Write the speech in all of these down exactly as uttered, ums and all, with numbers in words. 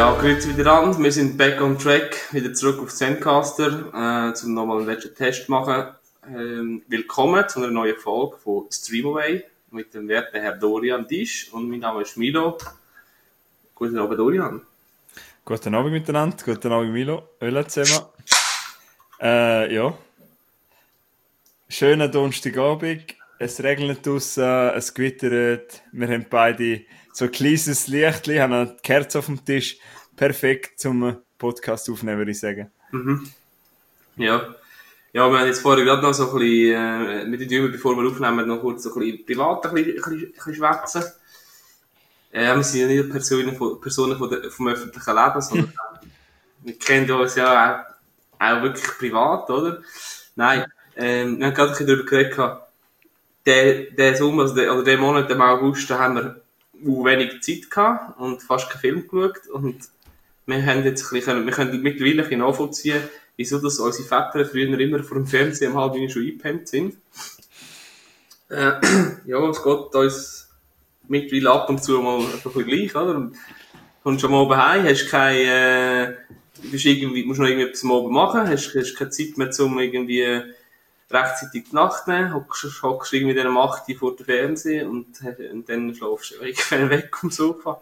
Ja, grüezi wieder an. Wir sind back on track, wieder zurück auf Zencaster, äh, um nochmal einen letzten Test zu machen. Ähm, willkommen zu einer neuen Folge von Streamaway mit dem werten Herr Dorian Disch und mein Name ist Milo. Guten Abend, Dorian. Guten Abend miteinander, guten Abend Milo, Öl zusammen. Äh, ja. Schöner Donnerstagabend, es regnet draussen, es gewittert, wir haben beide so ein kleines Licht, haben eine Kerze auf dem Tisch, perfekt zum Podcast aufnehmen, würde ich sagen. Mhm. Ja. Ja, wir haben jetzt vorher gerade noch so ein bisschen, äh, mit den Dümern, bevor wir aufnehmen, noch kurz so ein bisschen privat ein bisschen, ein bisschen, ein bisschen schwätzen. Äh, wir sind ja nicht Personen, von, Personen von der, vom öffentlichen Leben, sondern wir kennen uns ja auch, auch wirklich privat, oder? Nein, ähm, wir haben gerade ein bisschen darüber geredet, der, der Sommer, also der, oder der Monat, im August, da haben wir wenig Zeit gehabt und fast keinen Film geschaut und wir haben jetzt ein bisschen, wir können mittlerweile ein bisschen nachvollziehen, wieso dass unsere Väter früher immer vor dem Fernsehen um halb neun schon eingepennt sind. Äh, ja, es geht uns mittlerweile ab und zu mal ein bisschen gleich, oder? Und kommst schon mal oben heim, hast keine, äh, du bist irgendwie, musst noch irgendetwas am Abend machen, hast, hast keine Zeit mehr, um irgendwie rechtzeitig die Nacht nehmen, hockst, hockst irgendwie in acht Uhr vor dem Fernsehen und, und dann schlafst du irgendwann weg vom Sofa.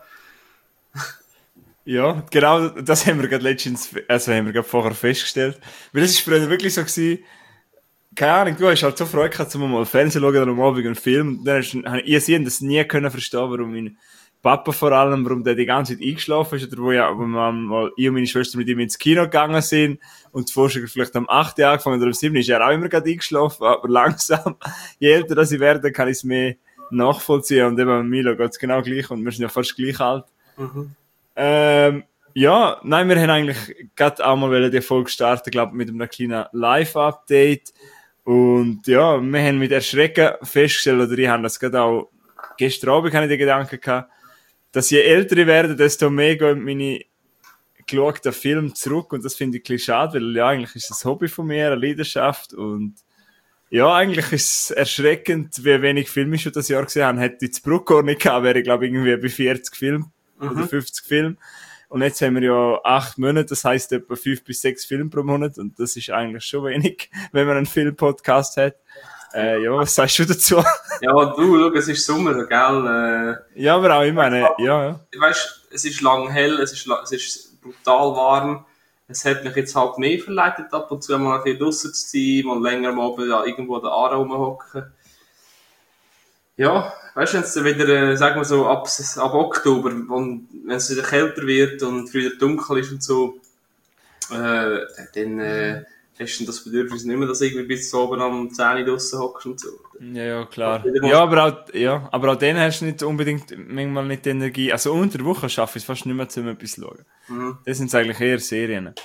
Ja, genau, das haben wir gerade letztens, also haben wir gerade vorher festgestellt. Weil das ist früher wirklich so gewesen, keine Ahnung, du hast halt so Freude gehabt, um mal Fernsehen zu schauen oder am Abend einen Film. Und dann hast du, ich sie das nie können verstehen, warum mein Papa vor allem, warum der die ganze Zeit eingeschlafen ist, oder wo ja, wo wir mal, ich und meine Schwester mit ihm ins Kino gegangen sind, und die Vorstellung vielleicht am acht Uhr angefangen oder am sieben ist er auch immer gerade eingeschlafen, aber langsam, je älter das ich werde, kann ich es mehr nachvollziehen, und eben mit Milo geht es genau gleich, und wir sind ja fast gleich alt. Mhm. Ähm, ja, nein, wir haben eigentlich gerade auch mal die Folge starten, glaube ich, mit einem kleinen Live-Update. Und ja, wir haben mit Erschrecken festgestellt, oder ich habe das gerade auch gestern Abend habe ich den Gedanken gehabt, dass je älter ich werde, desto mehr gehen meine geschauten Filme zurück, und das finde ich ein bisschen schade, weil ja, eigentlich ist es ein Hobby von mir, eine Leidenschaft, und ja, eigentlich ist es erschreckend, wie wenig Filme ich schon das Jahr gesehen habe. Hätte ich das Bruckor nicht gehabt, wäre ich glaube irgendwie bei vierzig Filmen mhm. oder fünfzig Filmen. Und jetzt haben wir ja acht Monate, das heisst etwa fünf bis sechs Filme pro Monat, und das ist eigentlich schon wenig, wenn man einen Film-Podcast hat. Äh, ja, was sagst du dazu? Ja, du, schau, es ist Sommer, gell? Äh, ja, aber auch, ich meine, ja, ja. Weißt, es ist lang hell, es ist, es ist brutal warm. Es hat mich jetzt halt mehr verleitet, ab und zu mal ein bisschen draussen zu sein, mal länger mal ja, irgendwo an der Aare rumhocken. Ja, weißt du, wenn es dann wieder, äh, sagen wir so, ab, ab Oktober, und wenn es wieder kälter wird und wieder dunkel ist und so, äh, dann äh, hast du das Bedürfnis nicht mehr, dass du irgendwie bis oben am zehn Uhr draussen hockst und so. Ja, ja, klar. Ja, aber auch, ja, aber auch dann hast du nicht unbedingt manchmal nicht die Energie. Also unter der Woche schaffe ich es fast nicht mehr, um etwas zu schauen. Mhm. Das sind eigentlich eher Serien.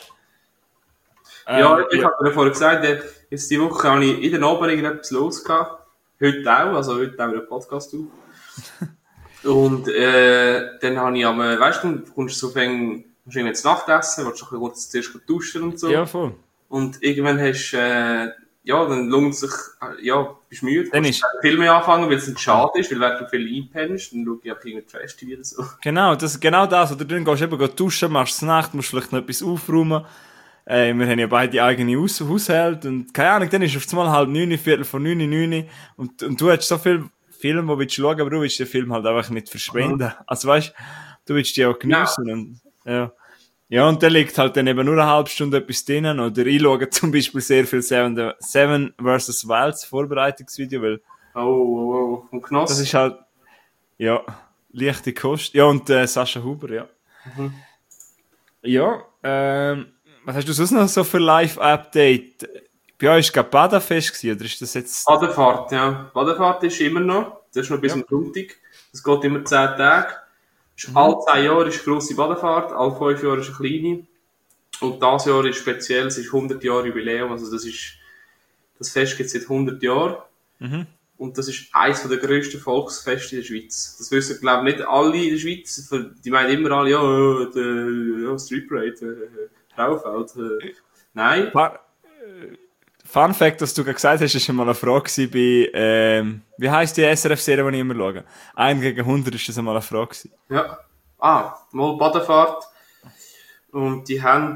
Ja, ähm, ich ja. habe dir vorher gesagt, jetzt die Woche habe ich in der Abend irgendetwas los gehabt. Heute auch, also heute haben wir einen Podcast auf. Und äh, dann habe ich am, weißt du, du kommst so fäng, musst du jetzt Nacht essen, willst du noch kurz zuerst duschen und so. Ja, voll. Und irgendwann hast du, äh, ja, dann lohnt es sich, äh, ja, bist müde, dann kannst du Filme anfangen, weil es nicht schade ist, weil wenn du viel einpennst, dann schaue ich auch irgendwie Trash-T V oder so. Genau, das, genau das, oder dann gehst du eben duschen, machst es Nacht, musst vielleicht noch etwas aufräumen. Äh, wir haben ja beide eigene Haus- Haushalte, und keine Ahnung, dann ist es auf einmal halb neun, viertel vor neun, neun, und, und du hast so viele Filme, die willst du schauen, aber du willst den Film halt einfach nicht verschwenden. Mhm. Also weißt du, willst die auch geniessen. Ja. Und, ja. Ja, und da liegt halt dann eben nur eine halbe Stunde etwas drinnen, oder ich schaue zum Beispiel sehr viel Seven, Seven versus. Wilds Vorbereitungsvideo, weil oh, oh, oh, und Knoss. Das ist halt, ja, leichte Kost. Ja, und äh, Sascha Huber, ja. Mhm. Ja, ähm, was hast du sonst noch so für Live-Update? Bei euch war gerade Badefest gewesen, oder ist das jetzt... Badefahrt, ja. Badefahrt ist immer noch. Das ist noch bis ja. am Sonntag. Das geht immer zehn Tage. Mhm. Alle zehn Jahre ist eine grosse Badefahrt, alle fünf Jahre ist eine kleine. Und dieses Jahr ist speziell, es ist hundert Jahre Jubiläum. Also das ist, das Fest gibt es seit hundert Jahren. Mhm. Und das ist eines der grössten Volksfeste in der Schweiz. Das wissen, glaube ich, nicht alle in der Schweiz. Die meinen immer alle, ja, der, ja, Street Parade, äh, Frauenfeld. Äh. Nein. Fun Fact, dass du gerade gesagt hast, ist schon mal eine Frage bei, ähm, wie heisst die S R F-Serie, die ich immer schaue? Ein gegen hundert ist das einmal eine Frage gewesen. Ja. Ah, mal Badefahrt. Und die haben,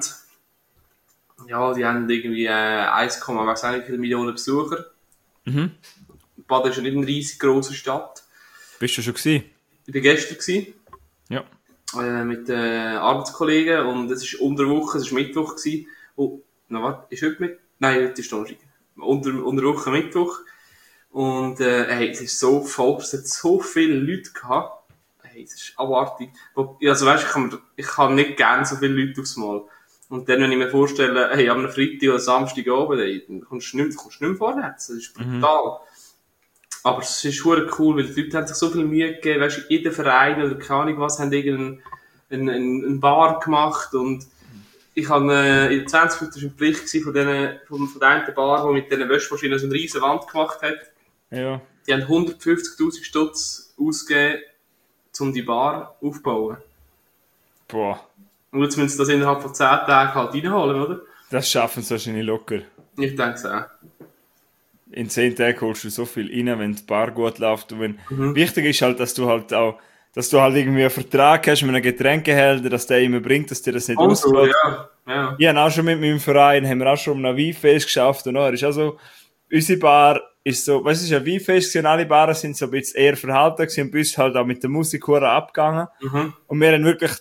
ja, die haben irgendwie äh, eins, weiß auch nicht, wie viele Millionen Besucher. Mhm. Baden ist ja nicht eine riesig grosse Stadt. Bist du schon gewesen? Ich war gestern gewesen, Ja. äh, mit äh, Arbeitskollegen und es ist unter der Woche, es war Mittwoch gewesen. Oh, na warte, ist heute mit? Nein, heute ist Donnerstag. Unter, unter der Woche Mittwoch. Und äh, hey, es ist so voll, es hat so viele Leute gehabt. Hey, es ist abartig. Also weißt, ich kann, mir, ich kann nicht gerne so viele Leute aufs Mal. Und dann, wenn ich mir vorstelle, hey, am Freitag oder Samstag oben, hey, dann kommst du nicht, kommst du nicht mehr vorwärts. Das ist brutal. Mhm. Aber es ist schon cool, weil die Leute haben sich so viel Mühe gegeben, weißt du, jeder Verein oder keine Ahnung was, haben irgendeinen einen, einen Bar gemacht und ich habe äh, in zwanzig Minuten ein Bericht gesehen von denen, von, von der einen Bar, die mit diesen Wäschmaschinen so eine riesen Wand gemacht hat. Ja. Die haben hundertfünfzigtausend Stutz ausgegeben, um die Bar aufzubauen. Boah. Und jetzt müssen sie das innerhalb von zehn Tagen halt reinholen, oder? Das schaffen sie wahrscheinlich locker. Ich denke es auch. In zehn Tagen holst du so viel rein, wenn die Bar gut läuft. Und wenn Mhm. Wichtig ist halt, dass du halt auch, dass du halt irgendwie einen Vertrag hast mit einem Getränkehälter, dass der immer bringt, dass dir das nicht Also, ausgeht. ja, ja. Ich habe auch schon mit meinem Verein, haben wir auch schon um ein Weinfest geschafft und er ist also, unsere Bar ist so, weißt du, es ist ein Weinfest und alle Baren sind so ein bisschen eher verhalten gewesen und bis halt auch mit der Musik abgegangen. Mhm. Und wir haben wirklich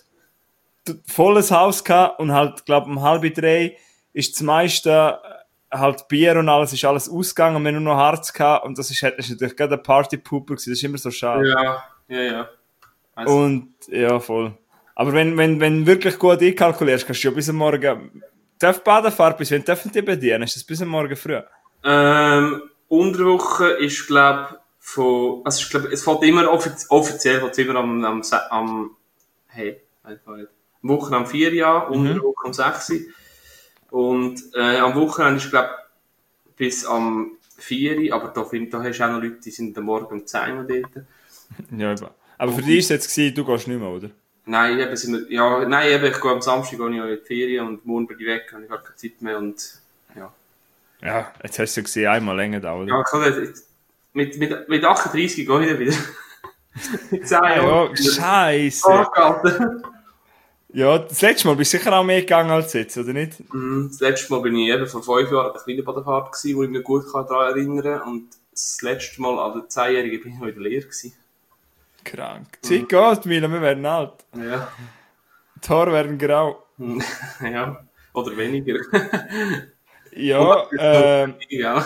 volles Haus gehabt und halt, glaub um halb drei ist das meiste halt Bier und alles, ist alles ausgegangen und wir haben nur noch Harz gehabt und das ist, das ist natürlich gerade ein Partypooper gewesen, das ist immer so schade. Ja, ja, ja. Also. Und, ja, voll. Aber wenn, wenn, wenn wirklich gut einkalkulierst, kannst du ja bis am Morgen, darf Badefahrt bis, wenn dürfen die bedienen? Ist das bis am Morgen früh? Ähm, unter der Woche ist, glaub, von, also ich glaube, es fällt immer offiz offiziell, fällt immer am, am, am, hey, einfach nicht. Am Wochenende am vier Jahr, Mhm. unter der Woche am sechs. Und, äh, am Wochenende ist, glaub, bis am vier, aber da, find, da hast du auch noch Leute, die sind am Morgen um zehn Uhr dort. Ja, eben. Aber für dich ist es jetzt gewesen, du gehst nicht mehr, oder? Nein, eben sind wir, ja, nein, eben, ich gehe am Samstag gehe ich in die Ferien und morgen bin ich weg, habe ich gar keine Zeit mehr und, ja. Ja, jetzt hast du ja gesehen, einmal länger da, oder? Ja, ich kann nicht, mit, mit, mit achtunddreißig gehe ich dann wieder. Mit zehn Jahren. Ja, scheisse. Angehalten. Ja, das letzte Mal bist du sicher auch mehr gegangen als jetzt, oder nicht? Mhm. Das letzte Mal bin ich eben vor fünf Jahren an der kleinen Badefahrt gewesen, wo ich mich gut daran erinnern kann. Und das letzte Mal an der zehnjährigen bin ich noch in der Lehre gewesen. Krank. Die Zeit geht, Mila, wir werden alt. Ja. Die Haare werden grau. Ja. Oder weniger. Ja, ähm, Ja.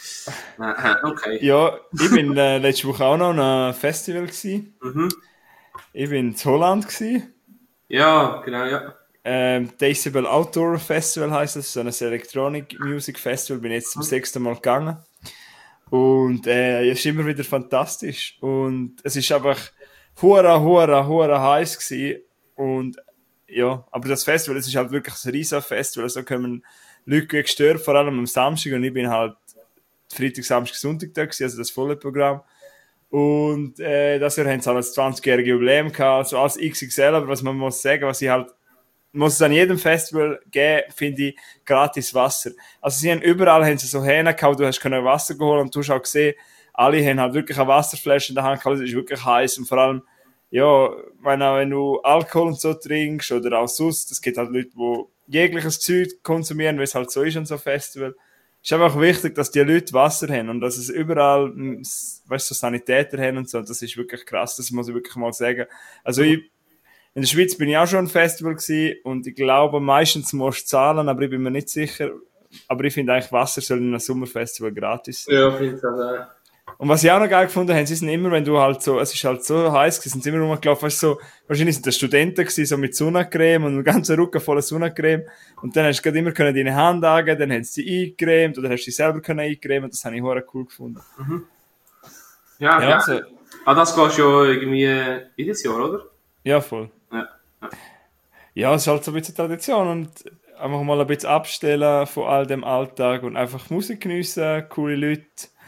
Okay. ja, ich bin äh, letzte Woche auch noch an einem Festival gewesen. Mhm. Ich bin in Holland gewesen. Ja, genau, ja. Ähm, Decibel Outdoor Festival heisst es, so ein Electronic Music Festival, bin jetzt zum sechsten Mal gegangen. Und äh, es ist immer wieder fantastisch. Und es ist einfach hura, hura, hura heiß gewesen. Und ja, aber das Festival, es ist halt wirklich ein riesen Festival, also kommen Leute gestört, vor allem am Samstag, und ich bin halt Freitag, Samstag, Sonntag da gewesen, also das volle Programm. Und äh, das Jahr haben sie halt das zwanzigjährige Jubiläum gehabt, so als X X L, aber was man muss sagen, was ich halt, muss es an jedem Festival geben, finde ich, gratis Wasser. Also sie haben überall, haben sie so Hähne gehabt, du hast können Wasser geholt und du hast auch gesehen, alle haben halt wirklich eine Wasserflasche in der Hand gehabt, es ist wirklich heiß und vor allem, ja, meine, wenn du Alkohol und so trinkst oder auch sonst, es gibt halt Leute, die jegliches Zeug konsumieren, weil es halt so ist an so Festival. Es ist einfach wichtig, dass die Leute Wasser haben und dass es überall, weißt du, so Sanitäter haben und so. Das ist wirklich krass, das muss ich wirklich mal sagen. Also ich, in der Schweiz bin ich auch schon ein Festival gewesen und ich glaube, meistens musst du zahlen, aber ich bin mir nicht sicher. Aber ich finde eigentlich, Wasser soll in einem Sommerfestival gratis sein. Ja, finde ich auch. Und was ich auch noch geil gefunden habe, sie sind immer, wenn du halt so, es ist halt so heiß gewesen, sind sie immer rumgelaufen, weißt du, so, wahrscheinlich sind das Studenten gewesen, so mit Sonnencreme und einem ganzen Rücken voller Sonnencreme. Und dann hast du gerade immer können deine Hand angeben, dann haben sie dich eingecremt oder hast du dich selber können eincremen, das habe ich hure cool gefunden. Mhm. Ja, Ja, ja. also, Ah, das gehst du ja irgendwie jedes Jahr, oder? ja, voll. Ja. Ja. Ja, es ist halt so ein bisschen Tradition und einfach mal ein bisschen abstellen von all dem Alltag und einfach Musik geniessen, coole Leute.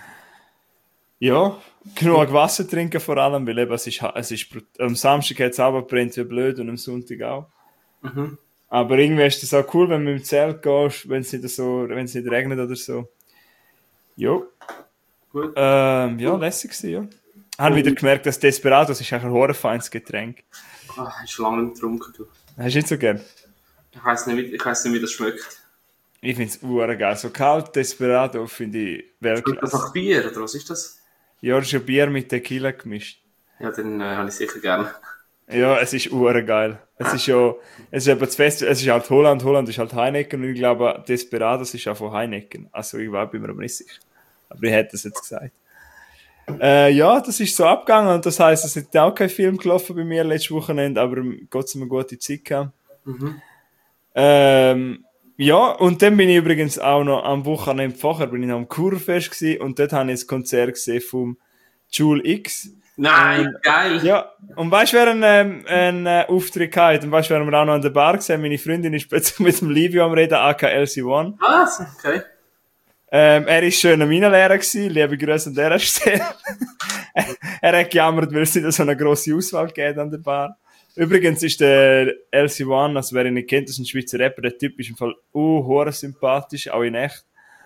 Ja, genug Wasser trinken vor allem, weil eben es ist, es ist, am Samstag hat es aber brennt wie blöd und am Sonntag auch. Mhm. Aber irgendwie ist das auch cool, wenn du mit dem Zelt gehst, wenn es nicht so, wenn es nicht regnet oder so. Jo. Gut. Ähm, ja, lässig gewesen, ja. Ich habe wieder gemerkt, dass Desperados ist eigentlich ein horrorfeines Getränk. Ah, hast du lange nicht getrunken, du. Hast du nicht so gern? Ich weiss nicht, wie- ich weiss nicht, wie das schmeckt. Ich finde es ure geil. So kalt Desperado finde ich Schmeckt das Weltklasse. nach Bier, oder was ist das? Ja, das ist ja Bier mit Tequila gemischt. Ja, dann äh, habe ich sicher gern. Ja, es ist ure geil. Es ist ja, es ist eben das Fest, es ist halt Holland, Holland ist halt Heineken und ich glaube, Desperados ist auch von Heineken. Also ich war bin mir aber nicht sicher. Aber ich hätte es jetzt gesagt. Äh, ja, das ist so abgegangen und das heisst, es ist auch kein Film gelaufen bei mir letztes Wochenende, aber Gott sei Dank eine gute Zeit gehabt. Mhm. Ähm, ja, und dann bin ich übrigens auch noch am Wochenende vorher, bin ich noch am Kurfest gewesen und dort habe ich ein Konzert gesehen vom Joule X. Nein, geil! Ja, und weißt du, wer einen, ähm, einen äh, Auftritt hatte? Und weißt du, wer wir auch noch an der Bar gesehen? Meine Freundin ist plötzlich mit dem Livio am Reden, aka L C eins. Was? Okay. Ähm, er war schön an meiner Lehrer gewesen, liebe Grüße an dieser Stelle. Er hat gejammert, weil es nicht so eine grosse Auswahl gibt an der Bar. Übrigens ist der L C eins, also wer ihn nicht kennt, das ist ein Schweizer Rapper, der Typ ist im Fall uh, hure sympathisch, auch in echt.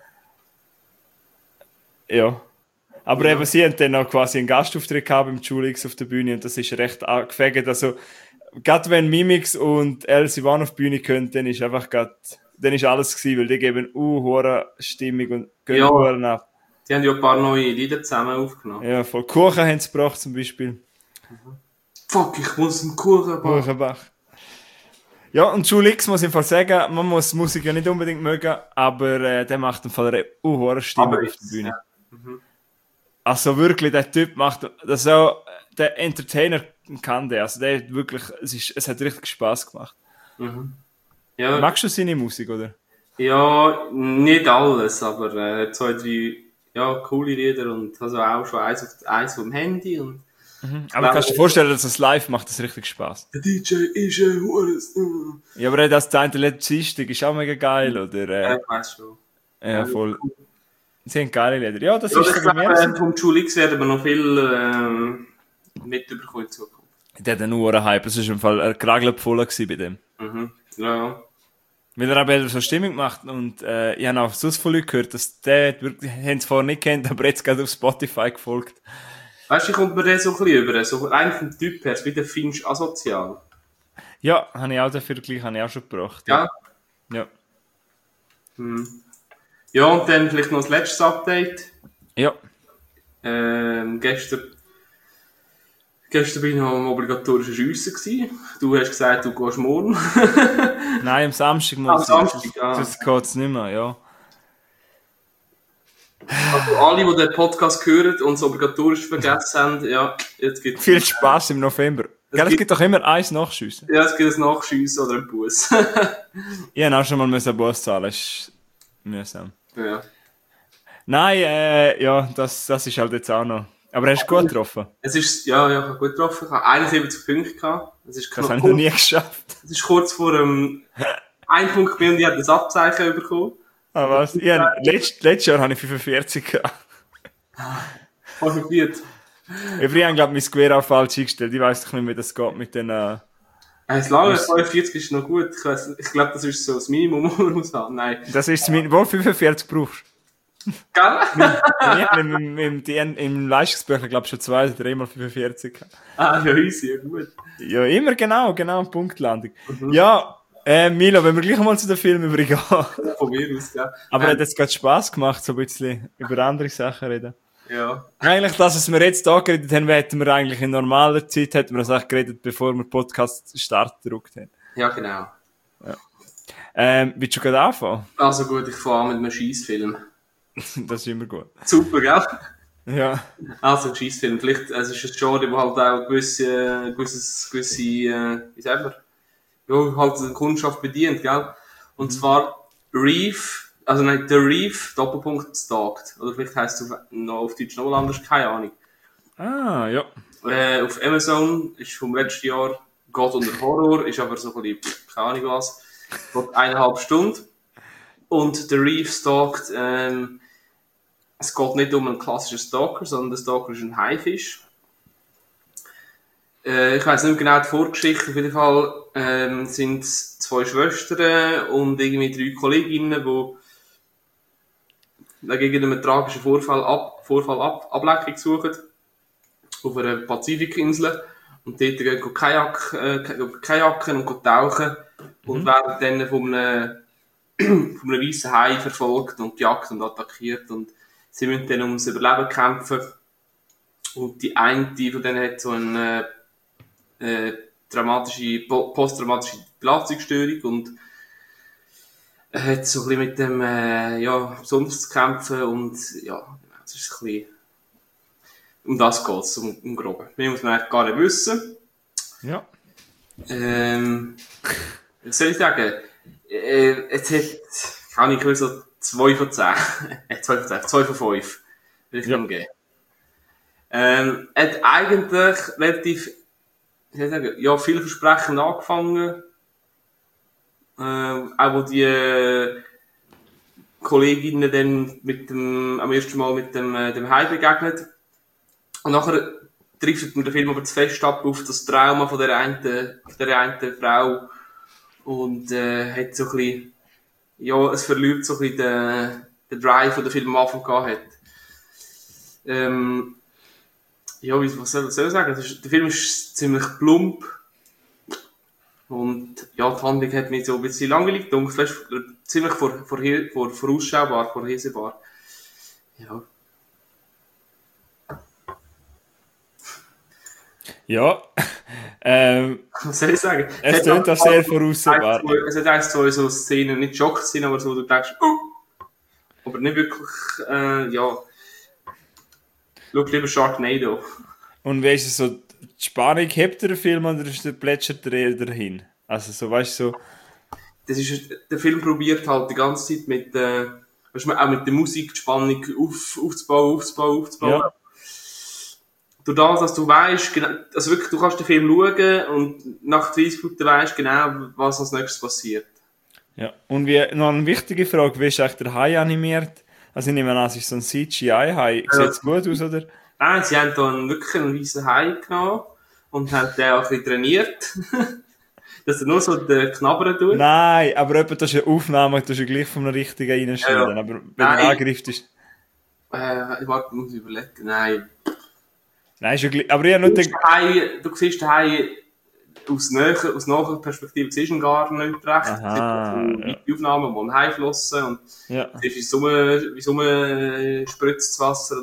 Ja. Aber Ja. eben, sie haben dann auch quasi einen Gastauftritt gehabt beim Julix auf der Bühne und das ist recht angefegt. Also, gerade wenn Mimix und L C eins auf die Bühne können, dann ist einfach grad, dann ist alles gewesen, weil die geben uh, hure Stimmung und gehen Ja. hure ab. Die haben ja ein paar neue Lieder zusammen aufgenommen. Ja, voll Kuchen haben sie gebracht zum Beispiel. Fuck, ich muss einen Kuchen backen. Kuchenbach. Ja, und Julix muss ich im Fall sagen, man muss Musik ja nicht unbedingt mögen, aber äh, der macht im Fall eine uh, hure Stimmung Aber auf ist- der Bühne. ja. Mhm. Also wirklich, der Typ macht, das auch, der Entertainer kann der, also der hat wirklich, es ist, es hat richtig Spaß gemacht. Mhm. Ja, Magst du seine Musik, oder? ja, nicht alles, aber äh, zwei, drei ja, coole Lieder und also auch schon eins, auf, eins vom Handy und Aber kannst du dir vorstellen, dass es live macht, das richtig Spaß. der D J ist ein Hures. Ja, aber das Teil der letzte Dienstag ist auch mega geil, oder? Ja, Äh, ich weiss schon. ja, voll. Sie haben geile Lieder. Ja, das Ja, ist ich so glaube, bei mir. äh, vom Schulix werden wir noch viel ähm, mitbekommen in Zukunft. Der hat einen Uhren-Hype, es war im Fall ein Kragel voll gewesen bei dem. Mhm. Ja, Weil er aber so Stimmung macht und äh, ich habe auch sonst von Leuten gehört, dass der wirklich, haben es vorher nicht kennt, aber jetzt gerade auf Spotify gefolgt. weißt du, kommt mir der so ein bisschen über, so eigentlich vom Typ her, wie der Finch asozial. Ja, habe ich auch den Vergleich habe ich auch schon gebracht. Ja. Ja. Hm. Ja, und dann vielleicht noch das letzte Update. Ja. Ähm, gestern, gestern bin ich noch am obligatorischen Schiessen gewesen. Du hast gesagt, du gehst morgen. Nein, am Samstag Am muss Samstag, ich. ja. Das geht's nicht mehr, ja. Also alle, die den Podcast hören und es obligatorisch vergessen haben, ja, jetzt gibt Viel Spaß im November. Gell, es gibt- gibt doch immer eins Nachschiessen. ja, es gibt ein Nachschiessen oder ein Bus. Ich habe auch schon mal einen Bus zahlen, das ist mühsam. ja. Nein, äh, ja, das, das ist halt jetzt auch noch. Aber hast du gut getroffen? Es ist, ja, ja, ich habe gut getroffen. Ich habe einundsiebzig Punkte gehabt. Es ist, Das knapp, habe ich noch nie geschafft. es ist kurz vor dem ein Punkt bei und ich habe das Abzeichen bekommen. Ah, was? Ich hab, letzt, letztes Jahr habe ich fünfundvierzig gehabt. fünfundvierzig. Ich habe, glaube ich, mein Gewehr auch falsch eingestellt. Ich weiss doch nicht, wie das geht mit den, äh, Ein lange fünfundvierzig ist noch gut. Ich, weiss, ich glaube, das ist so das Minimum, was man muss haben. Nein. das ist mein, wohl fünfundvierzig brauchst. Gell? Ich habe im, im, im, im, im Leistungsbücher, glaube ich, schon zwei oder dreimal fünfundvierzig gehabt. Ah, ja, easy, ja, gut. Ja, immer genau, genau, Punktlandung. Ja, äh, Milo, wenn wir gleich mal zu den Film übergehen. Von mir aus, gell? Aber Ähm, hat jetzt gerade Spass gemacht, so ein bisschen über andere Sachen reden. ja. Eigentlich, dass es wir jetzt da geredet haben, hätten wir eigentlich in normaler Zeit, hätten wir das eigentlich geredet, bevor wir Podcast Start gedrückt haben. Ja, genau. Ähm, willst du gerade anfangen? Also gut, ich fange an mit einem Scheissfilm. Das ist immer gut. Super, gell? Ja. Also ein Scheissfilm. Vielleicht, es ist ein Genre, wo halt auch gewisse, gewisses, gewisse, äh, wie sagt man? Ja, halt die Kundschaft bedient, gell? Und zwar Reef, also nein, The Reef, Doppelpunkt, Stalked. Oder vielleicht heisst es auf, noch auf Deutsch noch mal anders, keine Ahnung. Ah, ja. Äh, auf Amazon, ist vom letzten Jahr, geht unter Horror, ist aber so ein bisschen, keine Ahnung was, geht eineinhalb Stunden. Und The Reef Stalked, ähm, es geht nicht um einen klassischen Stalker, sondern der Stalker ist ein Haifisch. Äh, ich weiss nicht mehr genau die Vorgeschichte, auf jeden Fall ähm, sind es zwei Schwestern und irgendwie drei Kolleginnen, die gegen einen tragischen Vorfall, ab, Vorfall ab, Ablenkung suchen auf einer Pazifikinsel und dort gehen Kajak, äh, kajaken und tauchen und werden dann von einem, von einem weißen Hai verfolgt und gejagt und attackiert und sie müssen dann ums Überleben kämpfen und die eine von denen hat so eine äh, dramatische, posttraumatische Belastungsstörung und er hat so ein bisschen mit dem, äh, ja, besonders zu kämpfen und, ja, es ist ein bisschen, um das geht's, um, um Grobe. Mehr muss man eigentlich gar nicht wissen. Ja. Ähm, was soll ich sagen? Äh, es hat, kann ich so zwei von zehn, äh, zwei von zehn, zwei von fünf, will ich Ja. ihm geben. Ähm, hat eigentlich relativ, wie soll ich sagen, ja, vielversprechend angefangen. Ähm, auch wo die äh, Kolleginnen dann mit dem, am ersten Mal mit dem, äh, dem Hai begegnet. Und nachher trifft mir der Film aber zu fest ab auf das Trauma von der einen, von der einen Frau. Und, äh, hat so ein bisschen, ja, es verliert so ein bisschen den, den Drive, den der Film am Anfang gehabt hat. Ähm, ja, wie, was soll, was soll ich sagen? Es ist, der Film ist ziemlich plump. Und ja, die Handlung hat mich so ein bisschen langweilig gedacht, vielleicht ziemlich vor, vor, vor, vorausschaubar, vorhersehbar. Ja. Ja. ähm, Was soll ich sagen? es klingt auch sehr voraussehbar. Es hat eigentlich so, so Szenen, nicht Schock-Szenen, aber so, du denkst, oh! Aber nicht wirklich, äh, ja. Schau lieber Sharknado. Und wie ist es so, die Spannung, hebt der Film oder ist der plätschert der eher dahin? Also so, weißt du, so... Das ist, der Film probiert halt die ganze Zeit mit, äh, weißt du, auch mit der Musik die Spannung auf, aufzubauen, aufzubauen, aufzubauen. Ja. Durch das, dass du weißt, genau, also wirklich, du kannst den Film schauen und nach dreißig Minuten weißt genau, was als nächstes passiert. Ja. Und wie, noch eine wichtige Frage, wie ist eigentlich der Hai animiert? Also ich nehme an, es ist so ein C G I-Hai. Sieht es gut aus, oder? Nein, sie haben da einen, wirklich einen weißen Hai genommen und haben den auch ein bisschen trainiert. Dass er nur so den Knabbern tut. Nein, aber etwa, das ist eine Aufnahme, das ist ja gleich von einem richtigen reinschneiden. Ja, ja. Aber wenn Nein. er angreift ist... Äh, ich warte, muss überlegen. Nein. Nein, ist ja gleich... Aber ich habe nur Du siehst gedacht... den Hai, du siehst den Hai aus näher, aus naher Perspektive, siehst du ihn gar nicht recht. Aha, Es gibt so weite Aufnahmen, wo ein Hai flossen und Ja. es ist wie so ein, wie so ein spritztes Wasser.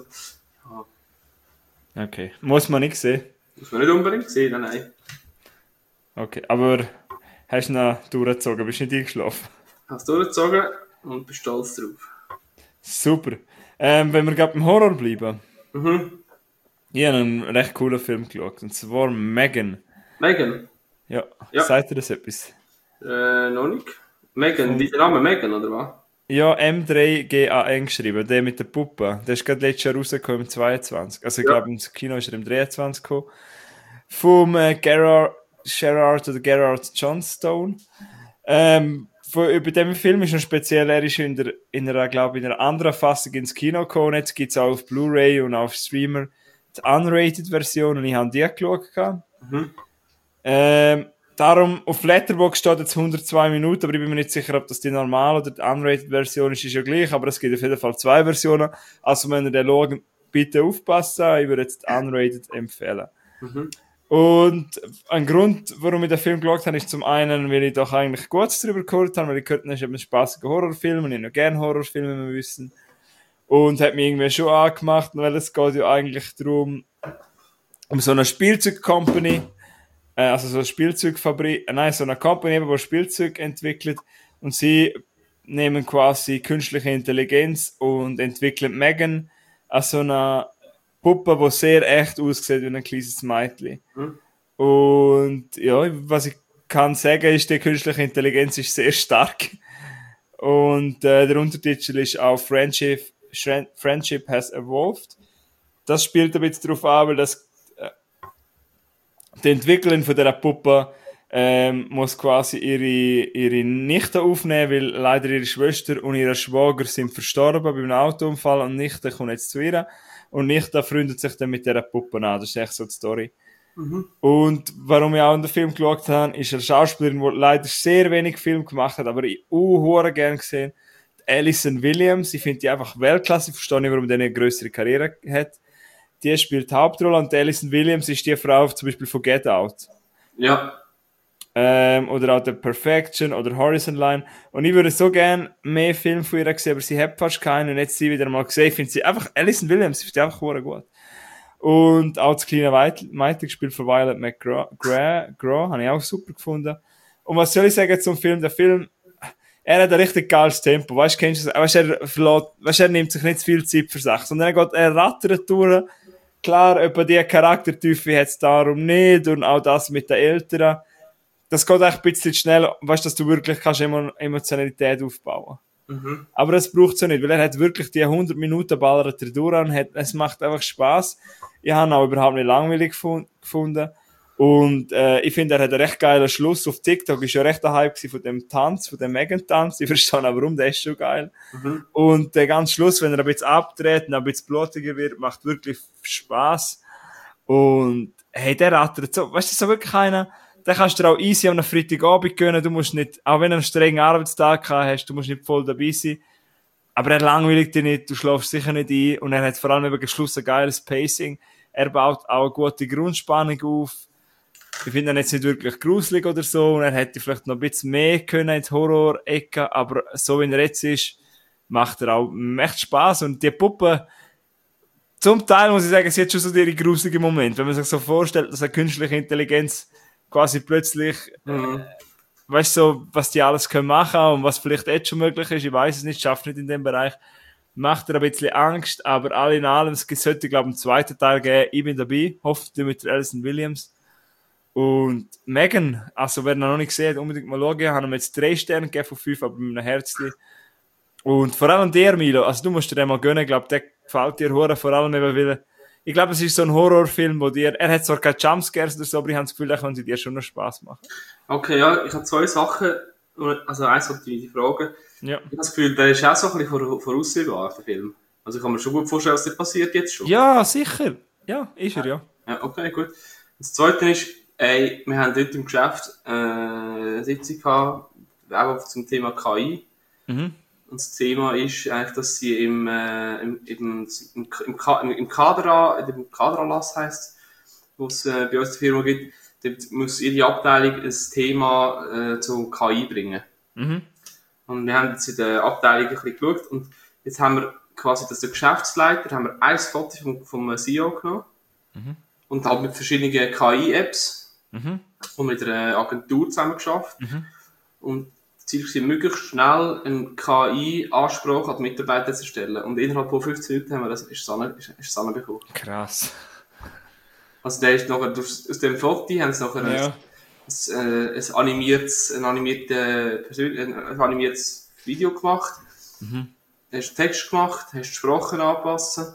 Ja, Okay. Muss man nicht sehen. muss man nicht unbedingt sehen, nein, nein. Okay, aber hast du noch durchgezogen? Bist du nicht eingeschlafen? Hast du durchgezogen und bist stolz drauf. Super. Ähm, wenn wir gerade beim Horror bleiben. Mhm. Ich habe einen recht coolen Film geschaut. Und zwar Megan. Megan? Ja. Ja. Sagt ihr das etwas? Äh, noch nicht. Megan, wie der Name Megan, oder was? Ja, M drei G A N geschrieben. Der mit der Puppe. Der ist gerade letztes Jahr rausgekommen im zweiundzwanzig. Also ich Ja. glaube, ins Kino ist er im dreiundzwanzig gekommen. Vom äh, Gerard, Gerard oder Gerard Johnstone. Ähm, von, über dem Film ist noch speziell, er ist in, der, in einer, glaube ich, in einer anderen Fassung ins Kino gekommen. Jetzt gibt es auch auf Blu-ray und auf Streamer die Unrated-Version und ich habe die geschaut. Mhm. Ähm, darum, auf Letterboxd steht jetzt hundertzwei Minuten, aber ich bin mir nicht sicher, ob das die normal oder die Unrated-Version ist, ist ja gleich, aber es gibt auf jeden Fall zwei Versionen. Also wenn ihr den schaut, bitte aufpassen, ich würde jetzt die Unrated empfehlen. Mhm. Und ein Grund, warum ich den Film geschaut habe, ist zum einen, weil ich doch eigentlich Gutes darüber gehört habe, weil ich gehört habe, es ist ein spaßiger Horrorfilm und ich noch gerne Horrorfilme wenn wir wissen. Und hat mich irgendwie schon angemacht, weil es geht ja eigentlich darum, um so eine Spielzeugcompany, äh, also so eine Spielzeugfabrik, äh, nein, so eine Company, die Spielzeug entwickelt und sie nehmen quasi künstliche Intelligenz und entwickeln Megan als so eine Puppe, die sehr echt aussieht wie ein kleines Mädchen. Mhm. Und ja, was ich kann sagen, ist, die künstliche Intelligenz ist sehr stark. Und äh, der Untertitel ist auch Friendship, Friendship has evolved. Das spielt ein bisschen darauf an, weil das, äh, die Entwicklerin von dieser Puppe ähm, muss quasi ihre, ihre Nichte aufnehmen, weil leider ihre Schwester und ihr Schwager sind verstorben bei einem Autounfall und Nichte kommt jetzt zu ihr. Und Nichte freundet sich dann mit dieser Puppe an. Das ist echt so die Story. Mhm. Und warum ich auch in den Film geschaut habe, ist eine Schauspielerin, die leider sehr wenig Film gemacht hat, aber ich auch gerne gesehen. Alison Williams, ich finde die einfach Weltklasse, ich verstehe nicht, warum die eine größere Karriere hat. Die spielt die Hauptrolle und Alison Williams ist die Frau zum Beispiel von Get Out. Ja. Ähm, oder auch The Perfection oder Horizon Line. Und ich würde so gerne mehr Filme von ihr sehen, aber sie hat fast keinen. Und jetzt sie wieder mal gesehen, finde sie einfach, Alison Williams, ist einfach sehr gut. Und auch das kleine Mädchen gespielt von Violet McGraw, Gra, Gra, habe ich auch super gefunden. Und was soll ich sagen zum Film? Der Film, er hat ein richtig geiles Tempo. Weißt du, kennst du das? Weißt du, er, verlässt, weißt, er nimmt sich nicht zu viel Zeit für Sachen, sondern er geht, er rattert durch. Klar, etwa die Charaktertiefe hat es darum nicht und auch das mit den Eltern. Das geht echt ein bisschen schnell, weißt du, dass du wirklich kannst Emotionalität aufbauen. Mhm. Aber das braucht es ja nicht, weil er hat wirklich die hundert Minuten ballert er durch und hat, es macht einfach Spass. Ich habe ihn auch überhaupt nicht langweilig gefunden. Und äh, ich finde, er hat einen recht geilen Schluss. Auf TikTok ist ja recht ein Hype von dem Tanz, von dem Megan-Tanz. Ich verstehe auch warum, der ist schon geil. Mhm. Und der ganze Schluss, wenn er ein bisschen abdreht und ein bisschen blutiger wird, macht wirklich Spass. Und hey, der rattert so, weißt du, so wirklich einer, den kannst du dir auch easy am Freitagabend gönnen. Du musst nicht, auch wenn du einen strengen Arbeitstag gehabt hast, du musst nicht voll dabei sein. Aber er langweiligt dich nicht, du schlafst sicher nicht ein. Und er hat vor allem über den Schluss ein geiles Pacing. Er baut auch eine gute Grundspannung auf. Ich finde ihn jetzt nicht wirklich gruselig oder so. Und er hätte vielleicht noch ein bisschen mehr können in die Horror-Ecke. Aber so wie er jetzt ist, macht er auch echt Spass. Und die Puppe, zum Teil muss ich sagen, sie hat schon so ihre gruseligen Momente. Wenn man sich so vorstellt, dass eine künstliche Intelligenz quasi plötzlich, Mhm. äh, weißt du, so, was die alles können machen und was vielleicht jetzt schon möglich ist, ich weiß es nicht, schafft nicht in dem Bereich, macht er ein bisschen Angst, aber all in allem, es sollte, glaube ich, einen zweiten Teil geben, ich bin dabei, hoffentlich mit der Alison Williams. Und Megan, also wer ihn noch nicht gesehen hat, unbedingt mal schauen, haben ihm jetzt drei Sterne gegeben von fünf, aber mit einem Herzchen. Und vor allem der, Milo, also du musst dir den mal gönnen, ich glaube, der gefällt dir hure, vor allem eben, weil ich glaube, es ist so ein Horrorfilm, wo dir, er hat zwar keine Jumpscares oder so, aber ich habe das Gefühl, der könnte dir schon noch Spass machen. Okay, ja, ich habe zwei Sachen, also eins wollte ich die Fragen. Ja. Ich habe das Gefühl, der ist auch so ein bisschen voraussehbar, der Film. Also ich kann mir schon gut vorstellen, was da passiert jetzt schon. Ja, sicher. Ja, ist er, ja. Ja, okay, gut. Das Zweite ist, ey, wir haben dort im Geschäft äh, eine Sitzung gehabt, auch zum Thema K I. Mhm. Und das Thema ist eigentlich, dass sie im, äh, im, im, im, im, im Kaderanlass, im Kaderanlass heisst, wo es äh, bei uns die Firma gibt, dort muss jede Abteilung ein Thema äh, zu K I bringen. Mhm. Und wir haben jetzt in der Abteilung ein bisschen geschaut und jetzt haben wir quasi, dass der Geschäftsleiter, haben wir ein Foto vom, vom C E O genommen Mhm. und halt mit verschiedenen K I-Apps Mhm. und mit einer Agentur zusammen geschafft. Mhm. Und das Ziel war, möglichst schnell einen K I-Anspruch an die Mitarbeiter zu erstellen. Und innerhalb von fünfzehn Minuten haben wir das, ist es an, ist, ist es anbekommen. Krass. Also der ist nachher, durch, aus dem Foto haben sie nachher Ja. ein, ein, ein, animiertes, ein, animiertes, ein, ein animiertes Video gemacht. Mhm. Hast Text gemacht, hast die Sprache anpassen.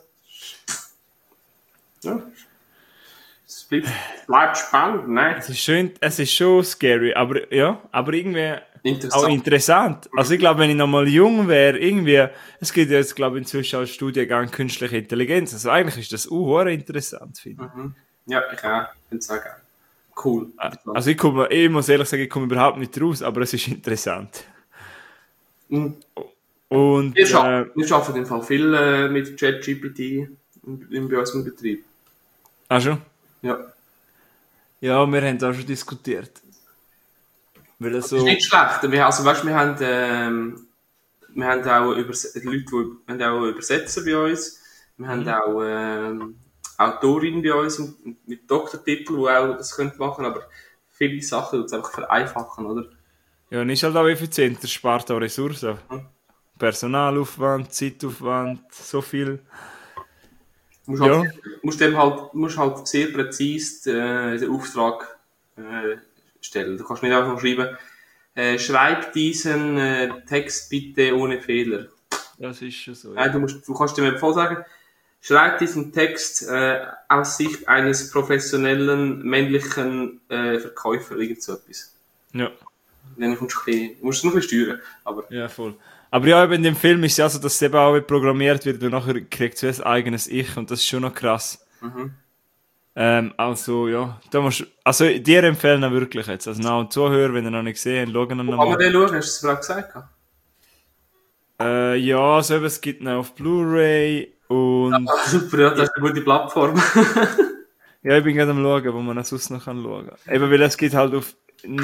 Ja. Es bleibt, es bleibt spannend, ne? Es ist schön, es ist schon scary, aber ja, aber irgendwie Interessant. auch interessant. Also ich glaube, wenn ich nochmal jung wäre, irgendwie, es gibt ja jetzt, glaube ich, inzwischen auch Studiengang Künstliche Intelligenz. Also eigentlich ist das auch interessant, finde ich. Mhm. Ja, ich auch. Ich finde es auch geil. Cool. Also ich komme, ich muss ehrlich sagen, ich komme überhaupt nicht raus, aber es ist interessant. Mhm. Und Wir, äh, scha wir arbeiten im Fall viel äh, mit ChatGPT in, in, bei uns im Betrieb. ah schon? Ja. Ja, wir haben da schon diskutiert. Weil es Das so, ist nicht schlecht. Wir, also, weißt, wir, haben, ähm, wir haben auch Übers Leute, die wir haben auch übersetzen bei uns. Wir haben auch ähm, Autorinnen bei uns mit, mit Doktortitel, die auch das können machen, aber viele Sachen tut es einfach vereinfachen, oder? ja, und ist halt auch effizienter, spart auch Ressourcen. Mhm. Personalaufwand, Zeitaufwand, so viel. Du musst, Ja. halt, musst dem halt, musst halt sehr präzise äh, den Auftrag äh, stellen. Du kannst nicht einfach schreiben, äh, schreib diesen äh, Text bitte ohne Fehler. Das ist schon so. Ja. Nein, du, musst, du kannst dem voll sagen, schreib diesen Text äh, aus Sicht eines professionellen männlichen äh, Verkäufer, irgend so etwas. Ja. Dann kommst du, ein bisschen, du musst es noch ein bisschen steuern. Aber Ja, voll. Aber ja, eben in dem Film ist es ja so, dass es eben auch programmiert wird und nachher kriegt es ein eigenes Ich und das ist schon noch krass. mhm. Ähm, also, ja, da musst also dir empfehlen ihn wirklich jetzt. Also, noch Zuhörer, wenn ihr noch nicht gesehen habt, schauen ihn Wo kann man nochmal. den schauen? Hast du es vorhin gesagt? Äh, ja, also eben, es gibt ihn auf Blu-ray und Ah, super, ja, das ist eine gute Plattform. ja, ich bin gerade am schauen, wo man das sonst noch kann schauen. Eben, weil es gibt halt auf,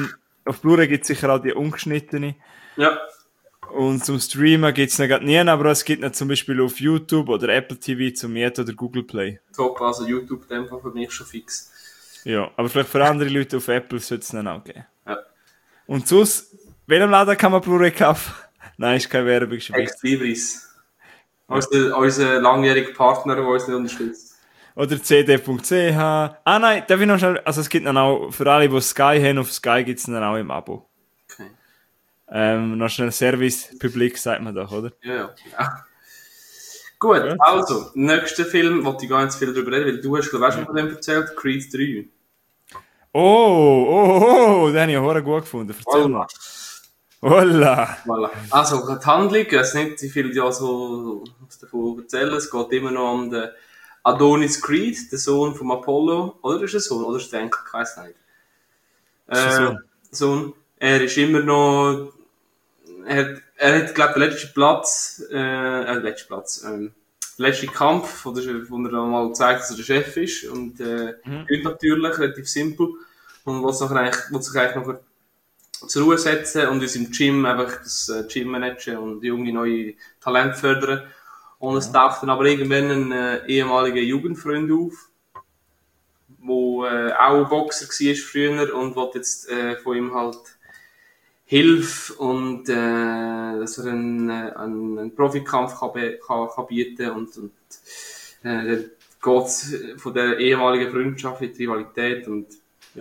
auf Blu-ray gibt es sicher auch die ungeschnittene. Ja. Und zum Streamen gibt es noch gar nie, aber es gibt noch zum Beispiel auf YouTube oder Apple T V zum Mieten oder Google Play. Top, also YouTube in dem Fall für mich schon fix. Ja, aber vielleicht für andere Leute auf Apple sollte es dann auch geben. Ja. Und sonst, welchem Laden kann man Blu-ray kaufen? Nein, ist keine Werbung. Ex Libris. Unser, unser langjähriger Partner, der uns nicht unterstützt. Oder c d punkt c h. Ah nein, darf ich noch schnell, also es gibt dann auch, für alle, die Sky haben, auf Sky gibt es dann auch im Abo. Okay. Ähm, noch schnell Service Public, sagt man doch, oder? Ja, ja. ja. Gut, ja. Also, nächster Film, wollte ich gar nicht viel darüber reden, weil du hast, glaube ich, schon von dem erzählt, Creed drei. Oh, oh, oh, den habe ich auch gut gefunden. Erzähl Holla. mal. Holla. Voilà. Also, die Handlung, es nicht, ich will ja so was davon erzählen, es geht immer noch um den Adonis Creed, den Sohn von Apollo, oder ist er Sohn, oder ist er Enkel, ich weiss nicht. Äh, Sohn. Sohn. Er ist immer noch, er hat, er hat, glaube ich, den letzten Platz, äh, äh, letzten Platz, ähm, den letzten Kampf, wo, der, wo er dann mal zeigt, dass er der Chef ist, und, äh, mhm. natürlich, relativ simpel, und was sich eigentlich, was sich eigentlich noch zur Ruhe setzen und uns im Gym einfach das äh, Gym managen und junge neue Talente fördern. Und es ja. taucht dann aber irgendwann ein äh, ehemaliger Jugendfreund auf, der äh, auch Boxer war früher und wollte jetzt äh, von ihm halt Hilfe und äh, dass er einen, äh, einen, einen Profikampf kann, kann, kann bieten und, und äh, dann geht es von der ehemaligen Freundschaft in die Rivalität und ja.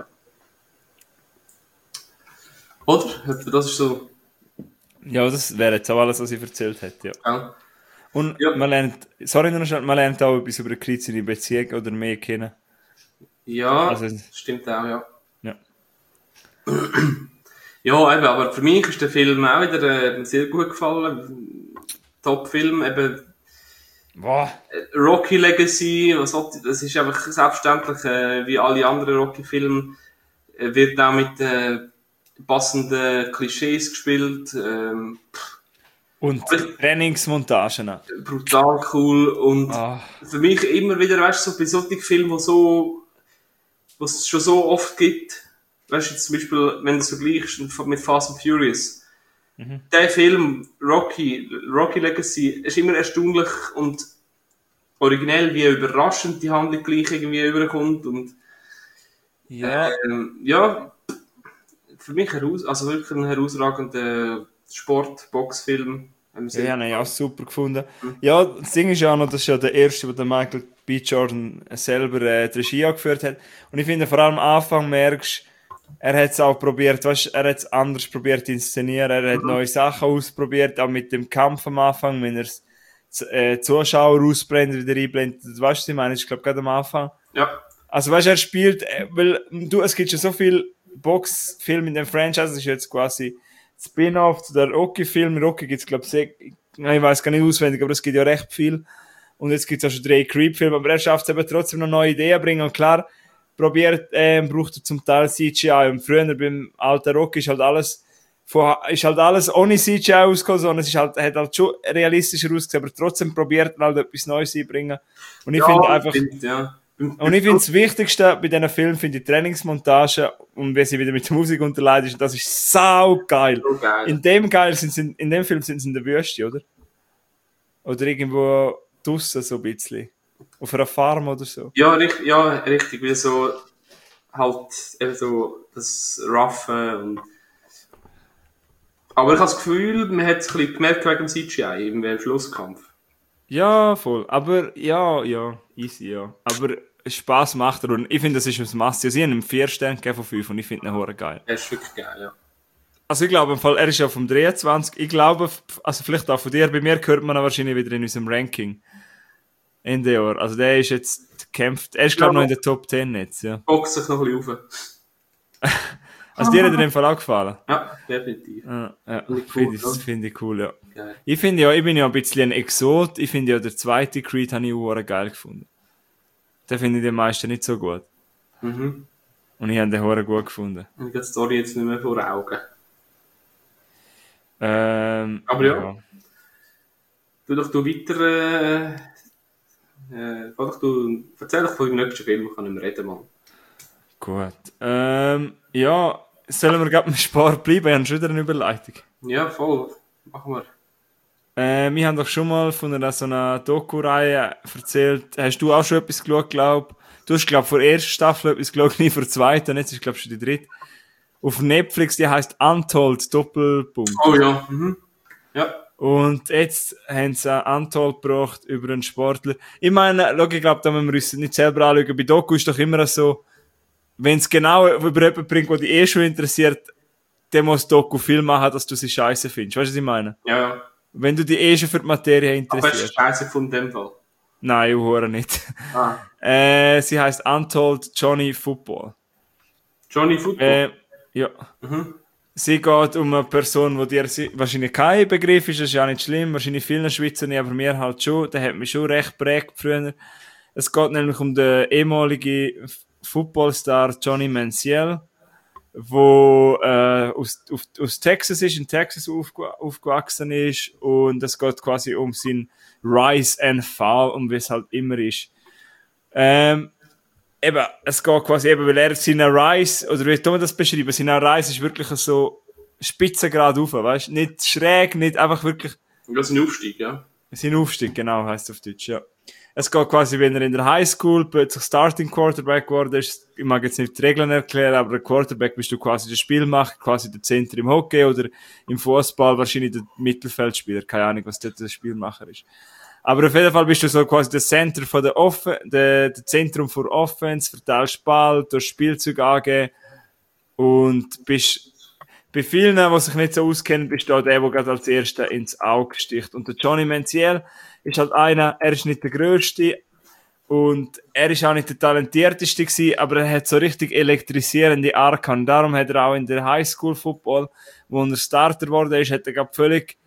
Oder? Das ist so. Ja, das wäre jetzt auch alles, was ich erzählt hätte, ja. ja. Und ja. man lernt, sorry, nur noch, man lernt auch etwas über eine Creed seine Beziehung oder mehr kennen. Ja, also, stimmt auch, ja. Ja. Ja, eben, aber für mich ist der Film auch wieder äh, sehr gut gefallen. Top-Film, eben. Boah. Rocky Legacy, was hat, das ist einfach selbstverständlich, äh, wie alle anderen Rocky-Filme, äh, wird auch mit äh, passenden Klischees gespielt. Ähm, und Trainingsmontagen. Brutal cool und oh. für mich immer wieder, weißt du, so bei solchen Filmen, wo so, was es schon so oft gibt, weißt du, zum Beispiel, wenn du es vergleichst mit Fast and Furious, mhm. der Film, Rocky, Rocky Legacy, ist immer erstaunlich und originell, wie überraschend die Handlung gleich irgendwie überkommt und ja, ähm, ja für mich heraus, also wirklich ein herausragender Sport-Boxfilm. Ja, ja, nein, auch super gefunden. Mhm. Ja, das Ding ist ja noch, das ist ja der erste, wo der Michael B. Jordan selber äh, die Regie angeführt hat. Und ich finde, vor allem am Anfang merkst er hat es auch probiert, weißt, er hat es anders probiert zu inszenieren, er hat mhm. neue Sachen ausprobiert, auch mit dem Kampf am Anfang, wenn er äh, Zuschauer ausblendet, wieder einblendet, weißt du, was ich meine, ich glaube gerade am Anfang. Ja. Also weißt, er spielt, weil du, es gibt schon so viele Boxfilme in dem Franchise, das ist jetzt quasi Spin-off zu der Rocky-Film, Rocky gibt es glaube ich, ich weiß gar nicht auswendig, aber es gibt ja recht viel und jetzt gibt es auch schon drei Creep-Filme, aber er schafft es eben trotzdem noch neue Ideen bringen und klar, probiert, äh, braucht er zum Teil C G I. Und früher beim alten Rocky ist halt alles, von, ist halt alles ohne C G I ausgekommen, sondern es ist halt, hat halt schon realistischer ausgesehen, aber trotzdem probiert er halt etwas Neues einbringen. Und ich ja, finde einfach, find, ja. und ich finde das Wichtigste bei diesen Filmen, finde ich die Trainingsmontage und wie sie wieder mit der Musik unterlegt ist, und das ist sau geil. So geil. In dem geil sind sie, in dem Film sind sie in der Wüste, oder? Oder irgendwo draussen so ein bisschen. Auf einer Farm oder so. Ja, richtig, ja, richtig, wie so, halt, eben so, das Roughe und, aber ich habe das Gefühl, man hat es ein bisschen gemerkt wegen dem C G I, im Schlusskampf. Ja, voll, aber, ja, ja, easy, ja. Aber Spass macht er und ich finde, das ist ein Must. Sie haben ihm vier Sterne von fünf und ich finde ihn hure geil. Er ist wirklich geil, ja. Also ich glaube, im Fall, er ist ja vom dreiundzwanzig, ich glaube, also vielleicht auch von dir, bei mir hört man ihn wahrscheinlich wieder in unserem Ranking. Ende Jahr. Also der ist jetzt gekämpft. Er ist glaube ich ja, noch in der Top zehn jetzt, ja. Boxt sich noch ein bisschen rauf. Also dir hat er in dem Fall auch gefallen? Ja, definitiv. Ja, ja. Finde ich, cool, find ich cool, ja. Geil. Ich finde ja, ich bin ja ein bisschen ein Exot. Ich finde ja, der zweite Creed habe ich auch geil gefunden. Den finde ich den meisten nicht so gut. Mhm. Und ich habe den auch gut gefunden. Ich habe die Story jetzt nicht mehr vor Augen. Ähm, Aber ja. ja. Du doch du weiter... Äh Äh, du, erzähl doch von dem nächsten Film, ich kann nicht mehr reden, Mann. Gut. Ähm, ja, sollen wir gerade im Sport bleiben? Ich habe schon wieder eine Überleitung. Ja, voll. Machen wir. Äh, wir haben doch schon mal von einer so einer Doku-Reihe erzählt. Hast du auch schon etwas geschaut, glaub? Du hast, glaub, vor der ersten Staffel etwas geschaut, nie vor der zweiten, und jetzt ist, glaub schon die dritte. Auf Netflix, die heisst Untold, Doppelpunkt. Oh ja, mhm. Ja. Und jetzt haben sie ein Untold gebracht über einen Sportler. Ich meine, schau, ich glaube, da müssen wir uns nicht selber anschauen. Bei Doku ist doch immer so, wenn es genau über jemanden bringt, der dich eh schon interessiert, der muss Doku viel machen, dass du sie scheiße findest. Weißt du, was ich meine? Ja, ja. Wenn du dich eh schon für die Materie Aber hast du interessierst. Scheiße von dem Fall? Nein, ich höre nicht. Ah. Äh, sie heisst Untold Johnny Football. Johnny Football? Äh, ja. Mhm. Sie geht um eine Person, die dir si- wahrscheinlich kein Begriff ist, das ist ja nicht schlimm, wahrscheinlich vielen Schweizer nicht, aber mir halt schon, der hat mich schon recht prägt früher. Es geht nämlich um den ehemaligen F- Footballstar Johnny Manziel, wo äh, aus, auf, aus Texas ist, in Texas aufge aufgewachsen ist, und es geht quasi um seinen Rise and Fall, um wie es halt immer ist. Ähm, eben, es geht quasi eben, weil er seine Rise, oder wie kann man das beschreiben? Seine Rise ist wirklich so spitzengrad rauf, weißt du? Nicht schräg, nicht einfach wirklich Das ist ein Aufstieg, ja. sein Aufstieg, genau, heisst auf Deutsch, ja. Es geht quasi, wenn er in der Highschool plötzlich Starting Quarterback geworden ist. Ich mag jetzt nicht die Regeln erklären, aber ein Quarterback bist du quasi der Spielmacher, quasi der Center im Hockey oder im Fußball wahrscheinlich der Mittelfeldspieler. Keine Ahnung, was dort der Spielmacher ist. Aber auf jeden Fall bist du so quasi der Center von der Offen, der, der Zentrum für Offense, verteilst Ball, durch Spielzug angeben und bist bei vielen, die sich nicht so auskennen, bist du auch der, der gerade als Erster ins Auge sticht. Und der Johnny Manziel ist halt einer, er ist nicht der Größte und er ist auch nicht der Talentierteste gewesen, aber er hat so richtig elektrisierende Arkan. Darum hat er auch in der Highschool-Football, wo er Starter geworden ist, hat er gerade völlig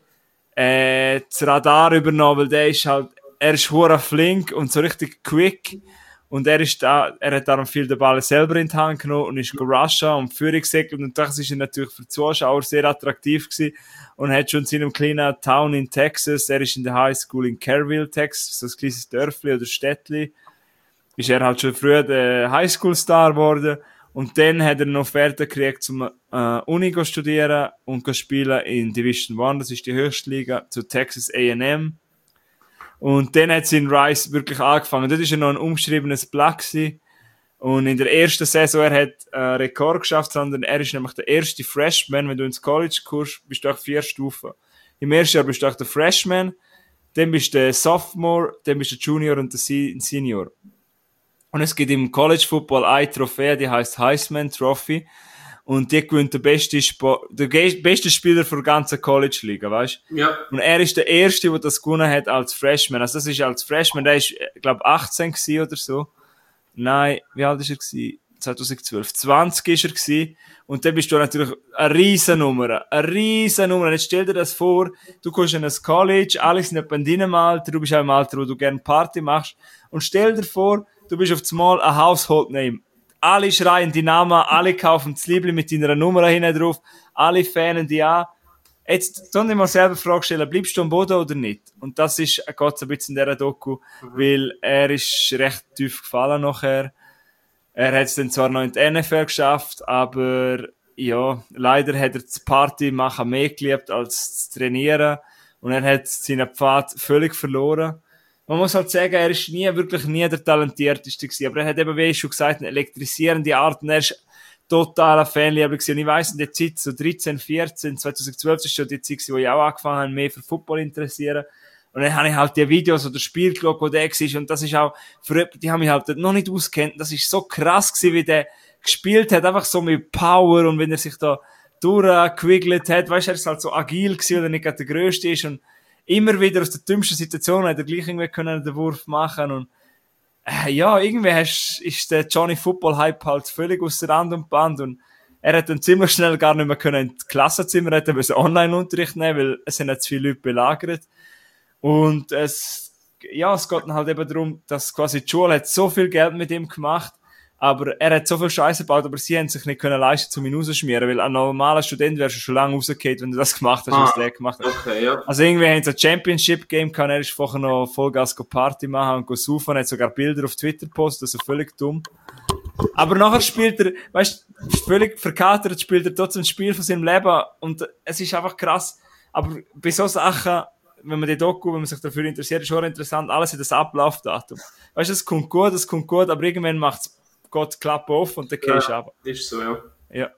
äh, das Radar übernommen, weil der ist halt, er ist hure flink und so richtig quick. Und er ist da, er hat darum viel den Ball selber in die Hand genommen und ist gerusht und Führung gesegelt. Und das ist er natürlich für die Zuschauer sehr attraktiv gewesen. Und hat schon in seinem kleinen Town in Texas, er ist in der High School in Kerrville, Texas, so ein kleines Dörfli oder Städtli, ist er halt schon früh der Highschool-Star geworden. Und dann hat er noch fertig gekriegt, zum äh, Uni zu studieren und zu spielen in Division One, das ist die höchste Liga, zu Texas A and M. Und dann hat sein Rise wirklich angefangen. Dort war er noch ein umgeschriebenes Blatt gewesen. Und in der ersten Saison, er hat einen Rekord geschafft, sondern er ist nämlich der erste Freshman. Wenn du ins College kommst, bist du auch vier Stufen. Im ersten Jahr bist du auch der Freshman, dann bist du der Sophomore, dann bist du der Junior und der Senior. Und es gibt im College Football eine Trophäe, die heißt Heisman Trophy. Und die gewinnt der beste, Sp- der ge- beste Spieler für die ganze College-Liga, weißt du? Ja. Und er ist der Erste, der das gewonnen hat als Freshman. Also das ist als Freshman, der ist, glaube achtzehn gewesen oder so. Nein, wie alt ist er gewesen? zweitausendzwölf. zwanzig ist er gewesen. Und dann bist du natürlich eine Riesennummer. Eine Riesennummer. Jetzt stell dir das vor, du kommst in ein College, alle sind etwa in deinem Alter, du bist auch im Alter, wo du gerne Party machst. Und stell dir vor, du bist auf einmal ein Household Name. Alle schreien die Namen, alle kaufen das Liebling mit deiner Nummer hinten drauf, alle fanen die an. Jetzt soll ich mal selber die Frage stellen, bleibst du am Boden oder nicht? Und das ist Gott ein bisschen in dieser Doku, mhm. weil er ist recht tief gefallen nachher. Er hat es dann zwar noch in die N F L geschafft, aber ja, leider hat er das Party machen mehr geliebt als das Trainieren und er hat seinen Pfad völlig verloren. Man muss halt sagen, er ist nie, wirklich nie der Talentierteste gewesen. Aber er hat eben, wie ich schon gesagt, eine elektrisierende Art und er ist totaler Fanliebling gewesen. Und ich weiss, in der Zeit, so dreizehn, vierzehn, zweitausendzwölf, das ist schon die Zeit, wo ich auch angefangen habe, mehr für Football interessieren. Und dann habe ich halt die Videos oder Spiel geschaut, wo der war. Und das ist auch, für jemanden, die haben mich halt noch nicht auskennt. Das ist so krass gewesen, wie der gespielt hat. Einfach so mit Power und wenn er sich da durchgewiggelt hat. Weißt du, er ist halt so agil gewesen, weil er nicht gerade der Größte ist. Und immer wieder aus der dümmsten Situation hat er gleich irgendwie können den Wurf machen und äh, ja, irgendwie hast, ist der Johnny Football Hype halt völlig aus der Rand und Band und er hat dann ziemlich schnell gar nicht mehr können in das Klassenzimmer, er musste Online-Unterricht nehmen, weil es sind nicht zu viele Leute belagert und es, ja, es geht dann halt eben darum, dass quasi die Schule hat so viel Geld mit ihm gemacht, aber er hat so viel Scheiße gebaut, aber sie haben sich nicht können leisten, um ihn rauszuschmieren, weil ein normaler Student wärst du schon lange rausgefallen, wenn du das gemacht hast, ah, was der gemacht hat. Okay, ja. Also irgendwie haben sie ein Championship-Game gehabt, er ist vorher noch Vollgas Party machen und saufen, hat sogar Bilder auf Twitter gepostet, also völlig dumm. Aber nachher spielt er, weißt du, völlig verkatert, spielt er trotzdem ein Spiel von seinem Leben und es ist einfach krass. Aber bei so Sachen, wenn man die Doku, wenn man sich dafür interessiert, ist schon interessant, alles in das Ablaufdatum. Weißt du, es kommt gut, es kommt gut, aber irgendwann macht es Gott die Klappe auf und dann gehst du ja, ab. Ist so, ja. Ja.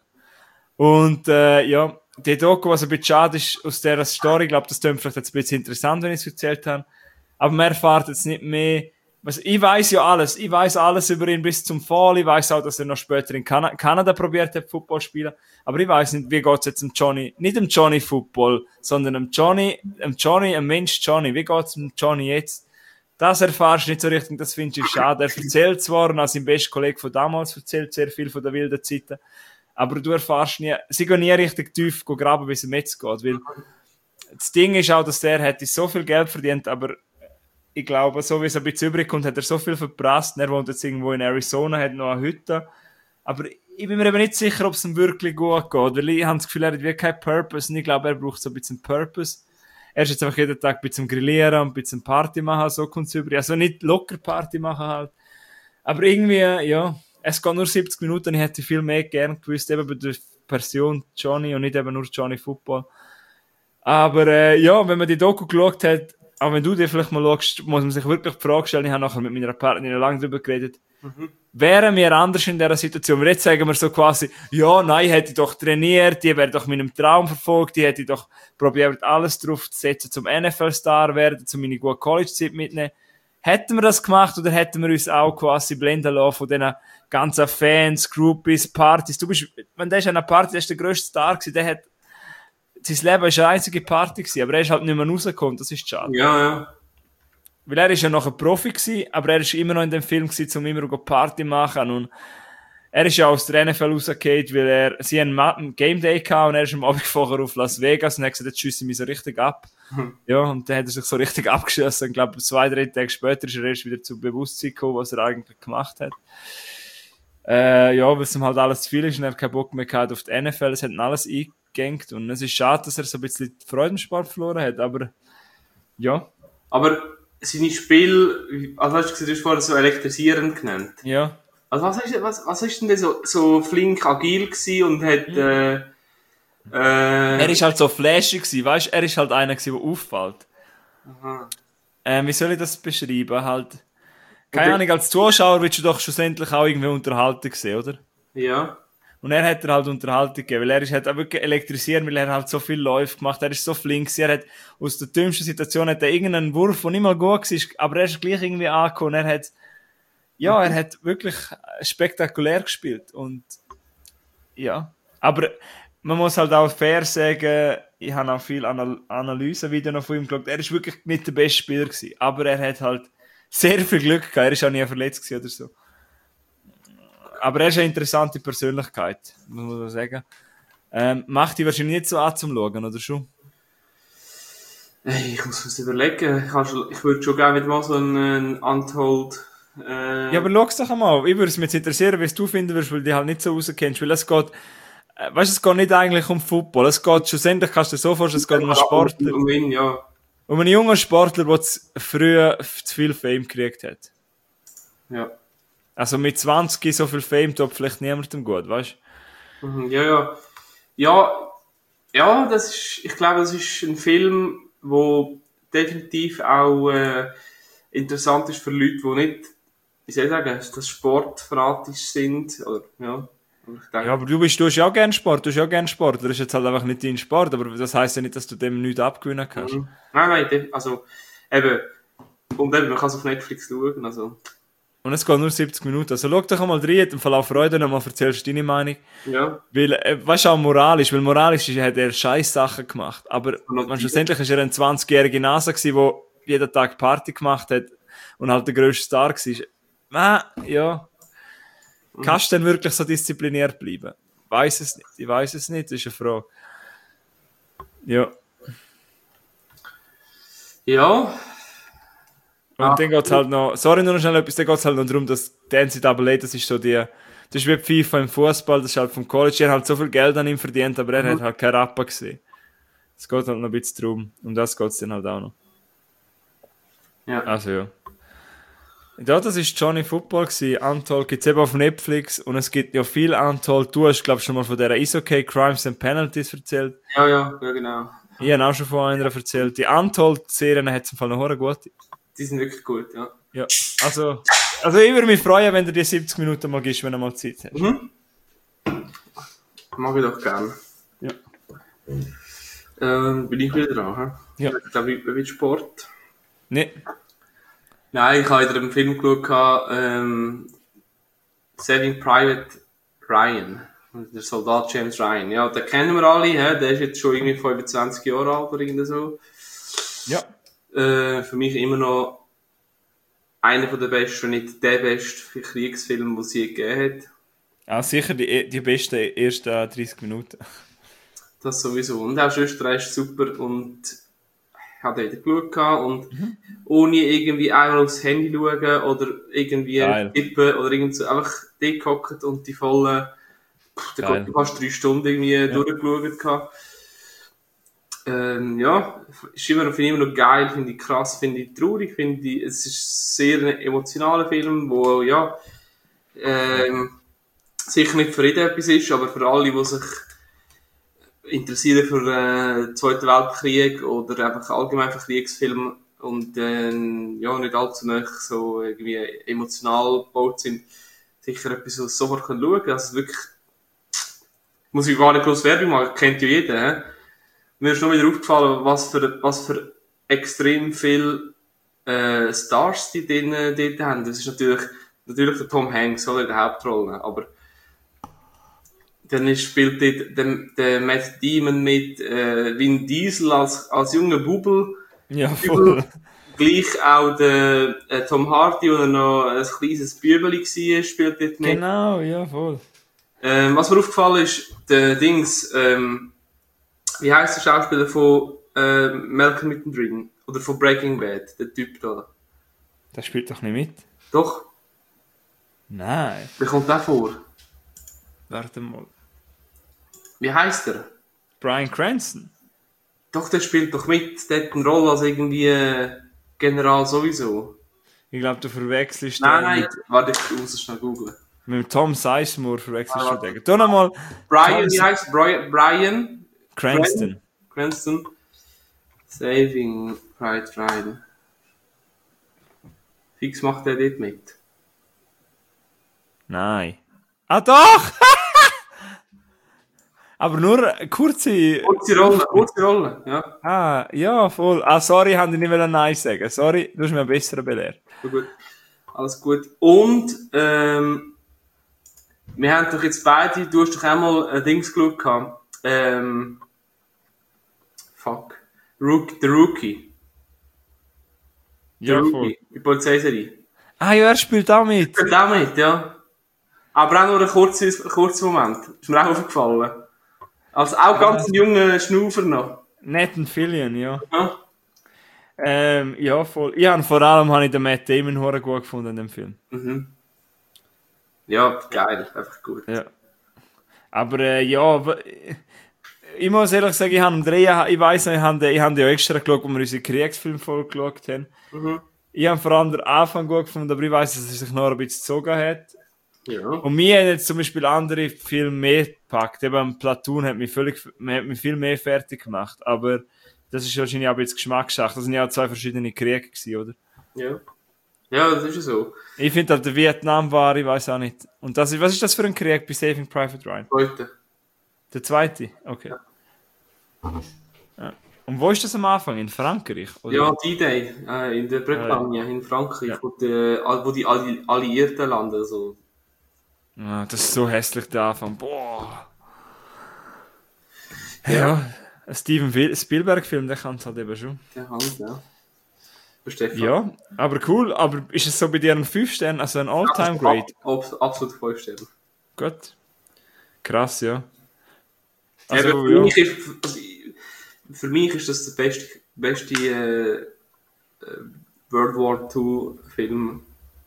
Und äh, ja, die Doku, was ein bisschen schade ist aus dieser Story, ich glaube, das klingt vielleicht jetzt ein bisschen interessant, wenn ich es erzählt habe, aber man erfährt jetzt nicht mehr. Was, ich weiß ja alles, ich weiß alles über ihn bis zum Fall, ich weiß auch, dass er noch später in Kan- Kanada probiert hat, Football zu spielen, aber ich weiß nicht, wie geht's jetzt dem Johnny, nicht dem Johnny Football, sondern dem Johnny, dem Johnny, dem Mensch Johnny, wie geht's dem Johnny jetzt? Das erfahrst du nicht so richtig, das finde ich schade. Er erzählt zwar, als sein bester Kollege von damals erzählt sehr viel von der wilden Zeiten, aber du erfahrst nie, sie gehen nie richtig tief graben, wie es ihm jetzt geht, weil das Ding ist auch, dass der hätte so viel Geld verdient, aber ich glaube, so wie es ein bisschen übrig kommt, hat er so viel verprasst. Er wohnt jetzt irgendwo in Arizona, hat noch eine Hütte. Aber ich bin mir eben nicht sicher, ob es ihm wirklich gut geht. Weil ich habe das Gefühl, er hat wirklich keinen Purpose. Und ich glaube, er braucht so ein bisschen Purpose. Er ist jetzt einfach jeden Tag ein bisschen grillieren und ein bisschen Party machen. So kommt es übrig. Also nicht locker Party machen halt. Aber irgendwie, ja, es geht nur siebzig Minuten. Ich hätte viel mehr gern gewusst, eben bei der Person Johnny und nicht eben nur Johnny Football. Aber äh, ja, wenn man die Doku geschaut hat, auch wenn du dir vielleicht mal schaust, muss man sich wirklich die Frage stellen, ich habe nachher mit meiner Partnerin lange darüber geredet, mhm. wären wir anders in dieser Situation? Weil jetzt sagen wir so quasi, ja, nein, hätte ich doch trainiert, die wäre doch meinem Traum verfolgt, die hätte ich doch probiert, alles drauf zu setzen, zum N F L-Star werden, zu meine gute College-Zeit mitnehmen. Hätten wir das gemacht oder hätten wir uns auch quasi blenden lassen von diesen ganzen Fans, Groupies, Partys? Du bist, wenn der ist an einer Party, der ist der grösste Star gewesen, der hat sein Leben war eine einzige Party gewesen, aber er ist halt nicht mehr rausgekommen, das ist schade. Ja, ja. Weil er ist ja noch ein Profi gewesen, aber er ist immer noch in dem Film gewesen, um immer noch Party zu machen und er ist ja aus der N F L rausgefallen, weil er, sie haben einen Game Day gehabt und er ist am Abend vorher auf Las Vegas und hat gesagt, jetzt schiessen mich so richtig ab. Hm. Ja, und dann hat er sich so richtig abgeschossen. Ich glaube, zwei, drei Tage später ist er erst wieder zu Bewusstsein gekommen, was er eigentlich gemacht hat. Äh, ja, weil es ihm halt alles zu viel ist und er hat keinen Bock mehr gehabt auf die N F L, es hat ihn alles eingegangen und es ist schade, dass er so ein bisschen die Freude im Sport verloren hat, aber ja. Aber seine Spiele, also hast du gesagt, du hast vorher so elektrisierend genannt. Ja. Also was ist, was, was ist denn der so, so flink agil gewesen und hat, mhm. äh, äh, er ist halt so flashy gewesen, weißt du, er ist halt einer gewesen, der auffällt. Aha. Ähm, wie soll ich das beschreiben? Halt, keine Ahnung, als Zuschauer willst du doch schlussendlich auch irgendwie Unterhaltung sehen, oder? Ja. Und er hat er halt Unterhaltung gegeben, weil er ist halt auch wirklich elektrisiert, weil er halt so viel Läufe gemacht, er ist so flink, er hat aus der dümmsten Situation hat er irgendeinen Wurf, der nicht mal gut war, aber er ist gleich irgendwie angekommen, er hat, ja, er hat wirklich spektakulär gespielt und, ja. Aber man muss halt auch fair sagen, ich habe auch viel Anal- Analyse-Videos von ihm geschaut, er ist wirklich nicht der beste Spieler gewesen, aber er hat halt sehr viel Glück gehabt, er ist auch nie verletzt gewesen oder so. Aber er ist eine interessante Persönlichkeit, muss man sagen. Ähm, macht die wahrscheinlich nicht so an zum Schauen, oder schon? Hey, ich muss mir überlegen. Ich, schon, ich würde schon gerne wieder mal so einen Untold... Äh... Ja, aber schau es doch einmal. Ich würde es mich jetzt interessieren, wie es du finden würdest, weil du die halt nicht so rauskennst. Weil es geht... Äh, weißt du, es geht nicht eigentlich um Football. Es geht schlussendlich, kannst du dir so vorstellen, es geht um einen Sportler. Um ihn, ja. Um einen jungen Sportler, der früher zu viel Fame gekriegt hat. Ja. Also mit zwanzig so viel Fame tut vielleicht niemandem gut, weißt du? Mhm, ja, ja. Ja, ja, das ist, ich glaube, das ist ein Film, der definitiv auch äh, interessant ist für Leute, die nicht, wie soll ich sagen, das sportfanatisch sind. Oder, ja. Aber ich denke, ja, aber du bist, du hast ja auch gerne Sport, du hast ja auch gerne Sport. Das ist jetzt halt einfach nicht dein Sport, aber das heisst ja nicht, dass du dem nichts abgewinnen kannst. Mhm. Nein, nein, also eben, und eben, man kann es auf Netflix schauen, also... Und es geht nur siebzig Minuten. Also schau doch einmal rein, im Fall auch Freude nochmal erzählst du deine Meinung. Ja. Weil, äh, weißt du, auch moralisch, weil moralisch hat er scheiß Sachen gemacht. Aber man, schlussendlich war er ein zwanzigjähriger Nase gewesen, der jeden Tag Party gemacht hat und halt der grösste Star war. Ah, ja. Mhm. Kannst du denn wirklich so diszipliniert bleiben? Weiss es nicht. Ich weiss es nicht, das ist eine Frage. Ja. Ja. Und ah, dann geht's halt noch, sorry, nur noch schnell etwas, dann geht's halt noch darum, dass die N C A A, das ist so die, das ist wie FIFA im Fußball, das ist halt vom College, er hat halt so viel Geld an ihm verdient, aber er mhm. hat halt keinen Rapper gesehen. Es geht halt noch ein bisschen drum, um das geht's dann halt auch noch. Ja. Also ja. Ja, das war Johnny Football gewesen. Untold gibt es eben auf Netflix und es gibt ja viel Untold. Du hast, glaube ich, schon mal von dieser Is-Okay Crimes and Penalties erzählt. Ja, ja, ja, genau. Ich habe auch schon von einer erzählt. Die Untold-Serien hat es im Fall noch hure gut. Die sind wirklich gut, ja. Ja, also, also ich würde mich freuen, wenn du dir siebzig Minuten mal gibst, wenn du mal Zeit hast. Mhm. Mag ich doch gerne. Ja. Ähm, bin ich wieder dran, hä? Ja. Ich glaube, ich bin Sport. Nee. Nein, ich habe wieder einen Film geschaut, ähm, Saving Private Ryan. Der Soldat James Ryan. Ja, den kennen wir alle, hä? Der ist jetzt schon irgendwie fünfundzwanzig Jahre alt oder irgendwie so. Ja. Äh, für mich immer noch einer der besten, wenn nicht der beste Kriegsfilm, den es je gegeben hat. Ja, sicher die, die besten ersten dreißig Minuten. Das sowieso. Und auch Schwester ist super und ich hatte wieder geschaut und mhm. ohne irgendwie einmal aufs Handy schauen oder irgendwie Geil. tippen oder irgendwie so einfach degehockt und die vollen, da kommt fast drei Stunden irgendwie ja. durchgeschaut. Ähm, ja, ist immer noch, finde ich immer noch geil, finde ich krass, finde ich traurig, finde ich, es ist sehr ein emotionaler Film, wo, ja, ähm, sicher nicht für jeden etwas ist, aber für alle, die sich interessieren für äh, den Zweiten Weltkrieg oder einfach allgemein für Kriegsfilme und äh, ja, nicht allzu nah so irgendwie emotional gebaut sind, sicher etwas, was sofort schauen können. Also wirklich, muss ich gar nicht groß Werbung machen, kennt ja jeder. He? Mir ist noch wieder aufgefallen, was für, was für extrem viele äh, Stars die drin, äh, dort haben. Das ist natürlich, natürlich der Tom Hanks, oder, in der Hauptrolle, aber dann ist, spielt dort der, der Matt Damon mit, äh, Vin Diesel als, als junger Bubel. Ja, voll. Gleich auch der äh, Tom Hardy, der noch ein kleines Bübeli war, spielt dort mit. Genau, ja, voll. Ähm, was mir aufgefallen ist, der Dings, ähm, wie heisst der Schauspieler von äh, Malcolm mittendrin? Oder von Breaking Bad, der Typ da? Der spielt doch nicht mit. Doch. Nein. Der kommt auch vor. Warte mal. Wie heisst er? Bryan Cranston. Doch, der spielt doch mit. Der hat eine Rolle als irgendwie äh, General sowieso. Ich glaube, du verwechselst Nein, nein, mit... warte, ich muss es schnell googlen. Mit Tom Sizemore verwechselst ah, du den. Tu nochmal... Brian, wie heisst Brian? Brian? Cranston. Cranston. Saving Private Ryan. Fix macht er dort mit. Nein. Ah doch! Aber nur eine kurze... Kurze Rolle, kurze Rolle, ja. Ah, ja, voll. Ah, sorry, ich wollte nicht mehr Nein sagen. Sorry, du hast mir besser belehrt. Gut, alles gut. Und, ähm, wir haben doch jetzt beide, du hast doch einmal ein Dings geschaut gehabt. Ähm, fuck. Rook, The Rookie. The Ja, Rookie, voll. die Polizeiserie. Ah ja, er spielt auch mit. Spielt auch mit, ja. Aber auch nur ein kurzer, kurzer Moment. Ist mir auch aufgefallen. Also auch ganz ein junger Schnaufer noch. Nathan Fillion, ja. Ja. Ähm, ja, voll. Ich habe vor allem habe ich den Matt Damon hure gut gefunden in dem Film. Mhm. Ja, geil, einfach gut. Ja. Aber äh, ja, ich muss ehrlich sagen, ich habe am Drehen, ich weiss noch, ich habe ich hab ja extra geschaut, wo wir unsere Kriegsfilmfolge geschaut haben. Mhm. Ich habe vor allem den Anfang gut gefunden, aber ich weiss, dass es sich noch ein bisschen gezogen hat. Ja. Und mir haben jetzt zum Beispiel andere Filme mehr gepackt. Eben Platoon hat mich, völlig, hat mich viel mehr fertig gemacht. Aber das ist wahrscheinlich auch jetzt Geschmackssache. Das sind ja auch zwei verschiedene Kriege gewesen, oder? Ja. Ja, das ist ja so. Ich finde halt, der Vietnam war, ich weiß auch nicht. Und das ist, was ist das für ein Krieg bei Saving Private Ryan? Heute. Der zweite? Okay. Ja. Ja. Und wo ist das am Anfang? In Frankreich? Oder? Ja, D-Day, äh, in der Bretagne, ja. In Frankreich, ja. wo, die, wo die Alli- Alliierten landen. Also. Ja, das ist so hässlich, der Anfang. Boah. Ja, ja. Ein Steven Spielberg-Film, der kann es halt eben schon. Der kann es, ja. Stefan. Ja, aber cool. Aber ist es so bei dir ein fünf Stern, also ein All-Time-Great? Ab, absolut fünf Sterne. Gut. Krass, ja. Also, ja, für, ja. Mich ist, für mich ist das der beste, beste äh, World War Two Film.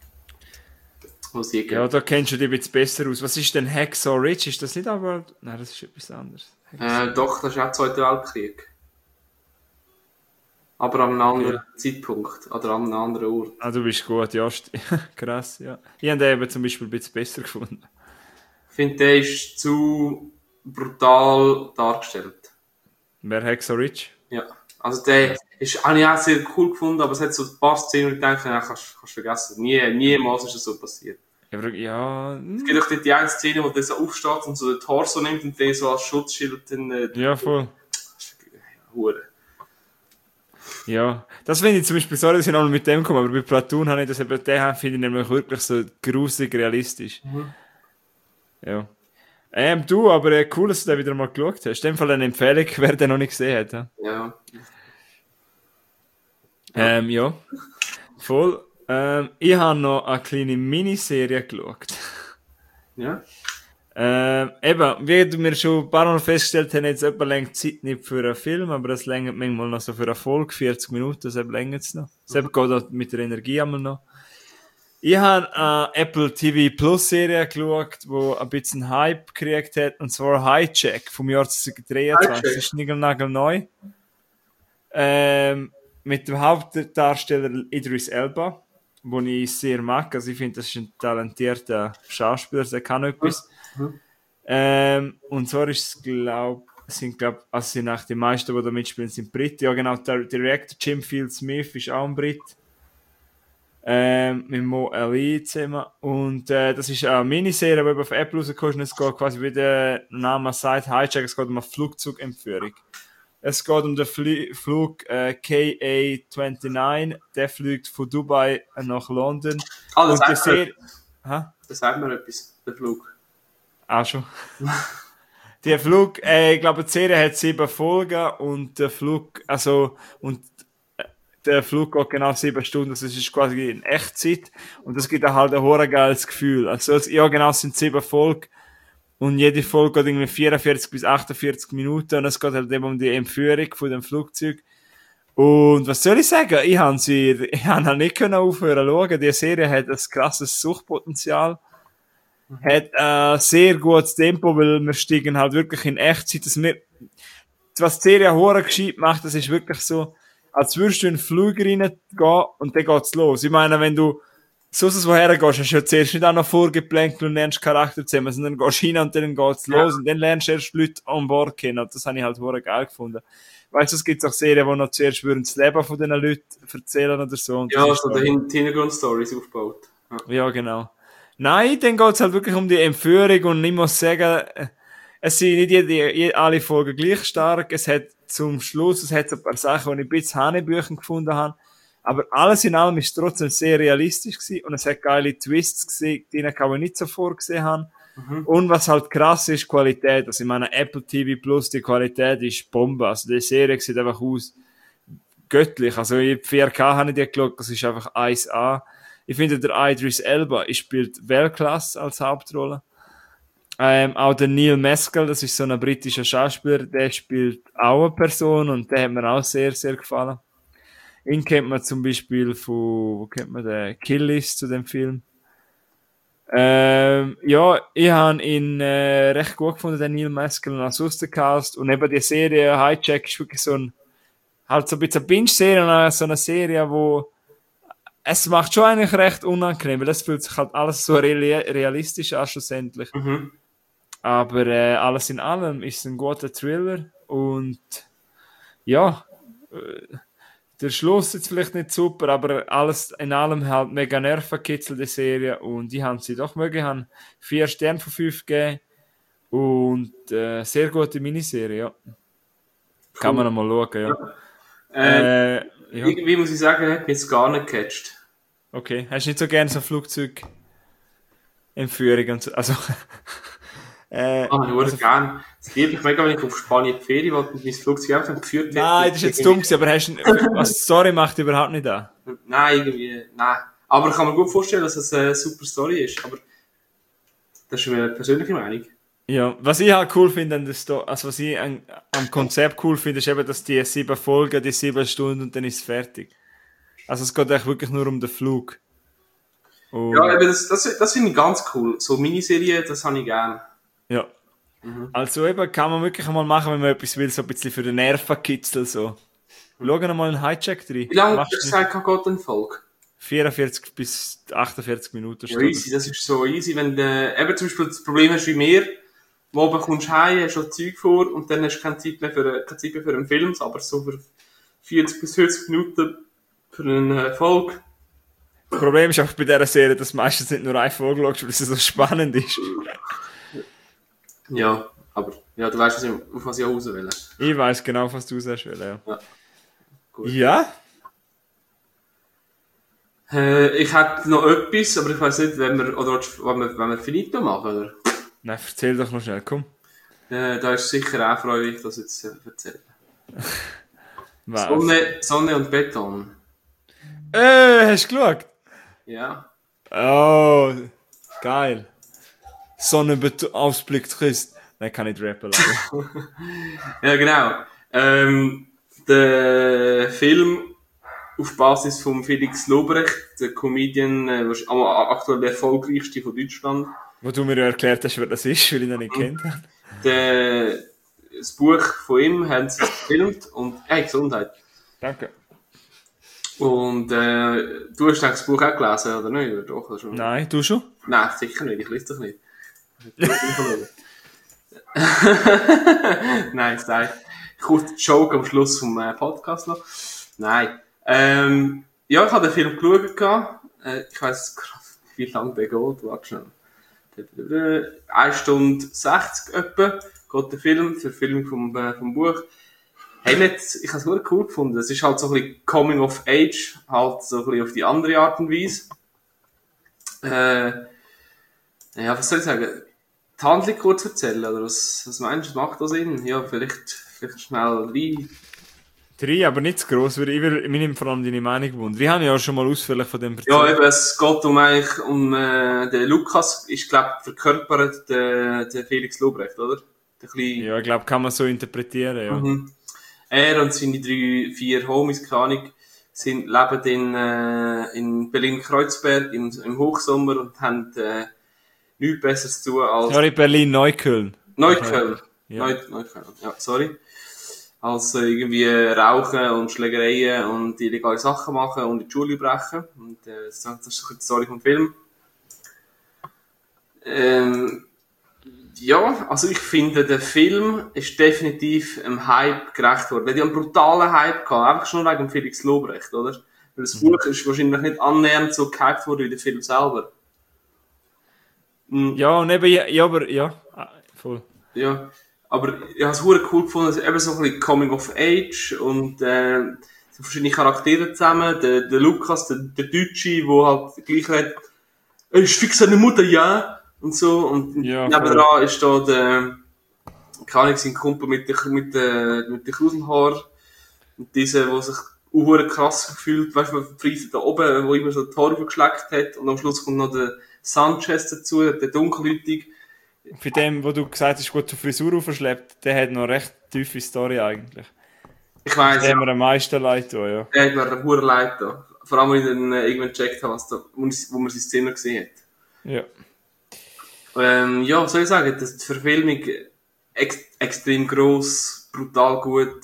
Ja, da kennst du dich ein bisschen besser aus. Was ist denn Hacksaw Ridge? Ist das nicht auch World... Nein, das ist etwas anderes. Äh, doch, das ist auch Zweiter Weltkrieg. aber an einem anderen Zeitpunkt oder an einem anderen Ort. Ah, du bist gut, ja. st- Krass, ja. Ich habe den eben zum Beispiel ein bisschen besser gefunden. Ich finde, der ist zu brutal dargestellt. Wer Hacksaw Ridge? Ja. Also der ist, habe ich auch sehr cool gefunden, aber es hat so ein paar Szenen, wo ich denke, ja, kannst du vergessen. Nie, niemals ist das so passiert. Ja, aber- ja, Es hm, gibt auch dort die eine Szene, wo der so aufsteht und so den Torso nimmt und den so als Schutzschild dann, äh, ja, voll. Hure. Ja, das finde ich zum Beispiel, sorry, dass ich noch mit dem komme, aber bei Platoon habe ich das eben, den finde ich nämlich wirklich so gruselig realistisch. Mhm. Ja. Ähm, du, aber äh, cool, dass du den wieder mal geschaut hast. In dem Fall eine Empfehlung, wer den noch nicht gesehen hat. Ja, Ja. ähm, ja. Voll. Ähm, ich habe noch eine kleine Miniserie geschaut. Ja. Ähm, eben, wie du mir schon ein paar Mal festgestellt hast, jetzt etwa länger Zeit nicht für einen Film, aber es längert manchmal noch so für eine Folge, vierzig Minuten, das längert es noch. Das geht auch mit der Energie einmal noch. Ich habe eine Apple T V Plus Serie geschaut, die ein bisschen Hype gekriegt hat, und zwar Hijack vom Jahr zwanzig dreiundzwanzig. Das ist niegelnagelneu. Ähm, mit dem Hauptdarsteller Idris Elba, den ich sehr mag. Also ich finde, das ist ein talentierter Schauspieler, der kann etwas. Mhm. Ähm, und zwar ist es, glaub, sind, glaub, also sind auch die meisten, die da mitspielen, sind Briten. Ja, genau, der Director Jim Field Smith ist auch ein Brit. Ähm, mit Mo Ali zusammen. Und äh, das ist eine Miniserie, die auf Apple rausgekommen ist. Es geht quasi, wie der Name sagt, Hijack, es geht um eine Flugzeugentführung. Es geht um den Fli Flug äh, K A neunundzwanzig, der fliegt von Dubai nach London. Ah, das und der sagt mir Serie... etwas. Hä? Das sagt mir etwas, der Flug. Auch schon. Der Flug, äh, ich glaube, die Serie hat sieben Folgen und der Flug, also, und äh, der Flug geht genau sieben Stunden, also es ist quasi in Echtzeit und das gibt auch halt ein hohes geiles Gefühl. Also, es- ja, genau, es sind sieben Folgen und jede Folge geht irgendwie vierundvierzig bis achtundvierzig Minuten und es geht halt eben um die Entführung von dem Flugzeug. Und was soll ich sagen? Ich habe sie, ich habe halt nicht können aufhören zu schauen. Die Serie hat ein krasses Suchtpotenzial. Hat ein sehr gutes Tempo, weil wir steigen halt wirklich in Echtzeit. Dass wir, was die Serie hure gescheit macht, das ist wirklich so, als würdest du in den Flüger reingehen und dann geht's los. Ich meine, wenn du sonst woher gehst, hast du ja zuerst nicht auch noch vorgeplant und lernst Charakter zusammen, sondern gehst hin und dann geht's Ja. los und dann lernst du erst Leute an Bord kennen. Und das habe ich halt hure geil gefunden. Weißt du, es gibt auch Serien, die noch zuerst würden das Leben von diesen Leuten erzählen oder so. Und das Ja, ist so dann- die Hin- die Hintergrundstories aufgebaut. Ja. ja, genau. Nein, dann geht's halt wirklich um die Entführung und ich muss sagen, äh, es sind nicht jede, jede, alle Folgen gleich stark. Es hat zum Schluss, es hat so ein paar Sachen, die ich ein bisschen Hanebüchen gefunden habe. Aber alles in allem ist es trotzdem sehr realistisch gewesen und es hat geile Twists gesehen, die ich auch nicht so vorgesehen habe. Mhm. Und was halt krass ist, Qualität. Also ich meine, Apple T V Plus, die Qualität ist Bombe. Also die Serie sieht einfach aus göttlich. Also in vier K habe ich die geschaut, das ist einfach eins A. Ich finde, der Idris Elba spielt Weltklasse als Hauptrolle. Ähm, auch der Neil Maskell, das ist so ein britischer Schauspieler, der spielt auch eine Person und der hat mir auch sehr, sehr gefallen. Ihn kennt man zum Beispiel von, wo kennt man den? Kill List zu dem Film. Ähm, ja, ich habe ihn äh, recht gut gefunden, den Neil Maskell als Austercast. Und eben die Serie Hijack ist wirklich so ein, halt so ein bisschen eine Binge-Serie, und so eine Serie, wo es macht schon eigentlich recht unangenehm, weil es fühlt sich halt alles so reali realistisch an schlussendlich. Mhm. Aber äh, alles in allem ist es ein guter Thriller und ja, äh, der Schluss jetzt vielleicht nicht super, aber alles in allem halt mega nervenkitzelnde Serie und die haben sie doch mögen, haben vier Sterne von fünf gegeben und äh, sehr gute Miniserie, ja. Kann man noch mal schauen, ja. Äh, Äh, ja. Irgendwie muss ich sagen, hat mich jetzt gar nicht gecatcht. Okay, hast du nicht so gerne so Flugzeugentführung und so, also äh, Ah, ich würde also, gerne. Das liebe ich mega, wenn ich auf Spanien die Ferien will und mein Flugzeug einfach geführt hätte. nein, das ist jetzt dumm gewesen, aber hast du, was Story macht überhaupt nicht an. Nein, irgendwie, nein. Aber ich kann mir gut vorstellen, dass es eine super Story ist. Aber das ist meine persönliche Meinung. Ja, was ich halt cool finde an der Sto also was ich an, am Konzept cool finde, ist eben, dass die sieben Folgen, die sieben Stunden und dann ist es fertig. Also es geht eigentlich wirklich nur um den Flug. Und, Ja, eben, das, das, das finde ich ganz cool. So Miniserien, das habe ich gern. ja. Also eben kann man wirklich mal machen, wenn man etwas will, so ein bisschen für den Nervenkitzel so. Schau mal einen Hijack rein. Wie lange Machst hast du du nicht gesagt, geht eine Folge? vierundvierzig bis achtundvierzig Minuten. Ja, easy, das ist so easy, wenn du eben zum Beispiel das Problem hast wie mir, wo oben kommst du heim, hast schon Zeug vor und dann hast du keine Zeit mehr für, keine Zeit mehr für einen Film, aber so für vierzig bis fünfzig Minuten für eine Folge. Das Problem ist auch bei dieser Serie, dass meistens nicht nur eine Folge schaust, weil sie so spannend ist. Ja, aber ja, du weißt, was ich, auf was ich raus will. Ich weiss genau, was du sagst, ja. Ja. Gut. Ja? Äh, ich hätte noch etwas, aber ich weiss nicht, wenn wir, oder wenn wir, wenn wir Finito machen, oder? Nein, erzähl doch noch schnell, komm. Äh, da ist sicher auch freudig, das jetzt zu erzählen. Was? Sonne, Sonne und Beton. Äh, hast du geschaut? Ja. Oh, geil. Sonnenausblick trist. Nein, kann nicht rappen, leider. Ja, genau. Ähm, der Film auf Basis von Felix Lobrecht, der Comedian, äh, wahrsch- aber aktuell der erfolgreichste von Deutschland. Wo du mir ja erklärt hast, wer das ist, weil ich ihn noch nicht kennt habe. Der, das Buch von ihm haben sie gefilmt und, hey, Gesundheit. Danke. Und, äh, du hast das Buch auch gelesen, oder nicht? Oder doch, oder schon? Nein, du schon? Nein, sicher nicht, ich lese doch nicht. Nein, nein. Kurz Joke am Schluss vom äh, Podcast noch. Nein. Ähm, ja, ich habe den Film geschaut. Äh, ich weiss krass, wie lange der geht. Warte schnell. eine Stunde sechzig etwa geht der Film, für Film vom, äh, vom Buch. Hey, nicht, ich habe es gut cool gefunden. Es ist halt so ein bisschen Coming of Age, halt so ein bisschen auf die andere Art und Weise. Äh, ja, was soll ich sagen? Die Handlung kurz erzählen, oder was, was meinst du, macht das Sinn? Ja, vielleicht, vielleicht schnell rein. Drei, aber nicht zu gross, weil ich will, mir nimmt vor allem deine Meinung gewundert. Wir haben ja auch schon mal ausführlich von dem Ja, eben, es geht um eigentlich, um, äh, den Lukas, ist, glaub, verkörpert, der, der Felix Lobrecht, oder? Der kleine, Ja, ich glaube, kann man so interpretieren, ja. Mhm. Er und seine drei, vier Homies, keine Ahnung, sind, leben in, äh, in Berlin-Kreuzberg im, im Hochsommer und haben, äh, nichts Besseres zu tun als Sorry, Berlin-Neukölln. Neukölln. Ja. Neu, Neukölln, ja, sorry. Als äh, irgendwie rauchen und Schlägereien und illegale Sachen machen und in die Schule brechen. Und äh, das das ist die Story vom Film. Ähm, ja, also ich finde, der Film ist definitiv einem Hype gerecht worden. Der hat ja einen brutalen Hype gehabt, einfach schon wegen Felix Lobrecht, oder? Weil das Buch ist wahrscheinlich nicht annähernd so gehypt worden wie der Film selber. Mhm. Ja, und eben, ja, ja, aber, ja, ah, voll. Ja, aber ich habe es verdammt cool gefunden, es ist eben so ein bisschen Coming of Age und äh, so verschiedene Charaktere zusammen. Der, der Lukas, der, der Deutsche, der halt gleich hat, er ist fix seine Mutter, ja, und so. Und Ja, nebenan ist da der, keine Ahnung, sein Kumpel mit der, mit der, mit der Krausenhaar. Und dieser, der sich auch krass gefühlt, weißt du, man Preise da oben, wo immer so die Haare geschleckt hat. Und am Schluss kommt noch der Sanchez dazu, der Dunkelhäutige. Für dem, wo du gesagt hast, gut zur Frisur verschleppt, der hat noch eine recht tiefe Story eigentlich. Ich weiss, Der ja. hat mir am meisten leid getan, ja. Der hat mir einen Huren leid da. Vor allem, als ich dann äh, irgendwann gecheckt habe, was da, wo, ich, wo man sein Zimmer gesehen hat. Ja. Ähm, ja, was soll ich sagen? Das, die Verfilmung ex extrem gross, brutal gut.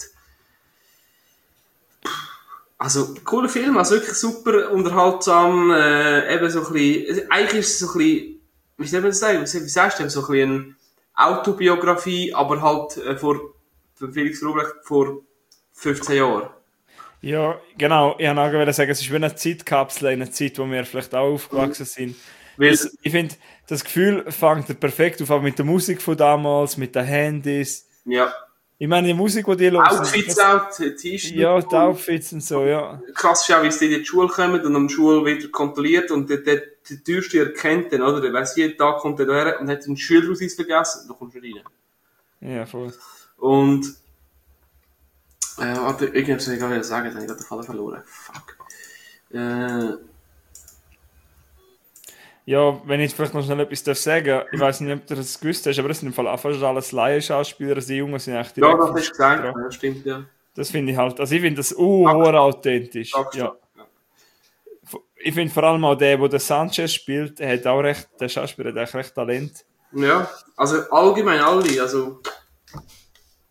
Also, cooler Film, also wirklich super unterhaltsam, äh, eben so ein bisschen, eigentlich ist es so ein bisschen, wie soll man das sagen, wie sagst du, so ein bisschen eine Autobiografie, aber halt äh, vor, von Felix Lobrecht vor fünfzehn Jahren. Ja, genau. Ich wollte auch sagen, es ist wie eine Zeitkapsel, in einer Zeit, wo wir vielleicht auch aufgewachsen sind. Weil, Das, ich finde, das Gefühl fängt perfekt auf, auch mit der Musik von damals, mit den Handys. ja. Ich meine, die Musik, die die hören. Outfits auch, T-Shirts. Ja, die Outfits und so, ja. Krass ist auch, wie sie in die Schule kommen und am Schule wieder kontrolliert und der, der, der Türsteher erkennt den, oder? Der weiss, jeden Tag kommt der daher und hat einen Schülerausweis vergessen, da kommst du rein. Ja, voll. Und, äh, warte, irgendwas soll ich gerade sagen, jetzt habe ich gerade den Faden verloren. Fuck. Äh, Ja, wenn ich vielleicht noch schnell etwas darf sagen, ich weiß nicht, ob du das gewusst hast, aber das sind im Fall auch fast alles Laienschauspieler, die Jungen sind echt ja, direkt das vom hast du gesagt, Stück dran. ja, stimmt, ja. Das finde ich halt, also ich finde das uh, authentisch. Ja. Ja. Ich finde vor allem auch der, der den Sanchez spielt, der hat auch recht, der Schauspieler hat echt recht Talent. Ja, also allgemein alle, also,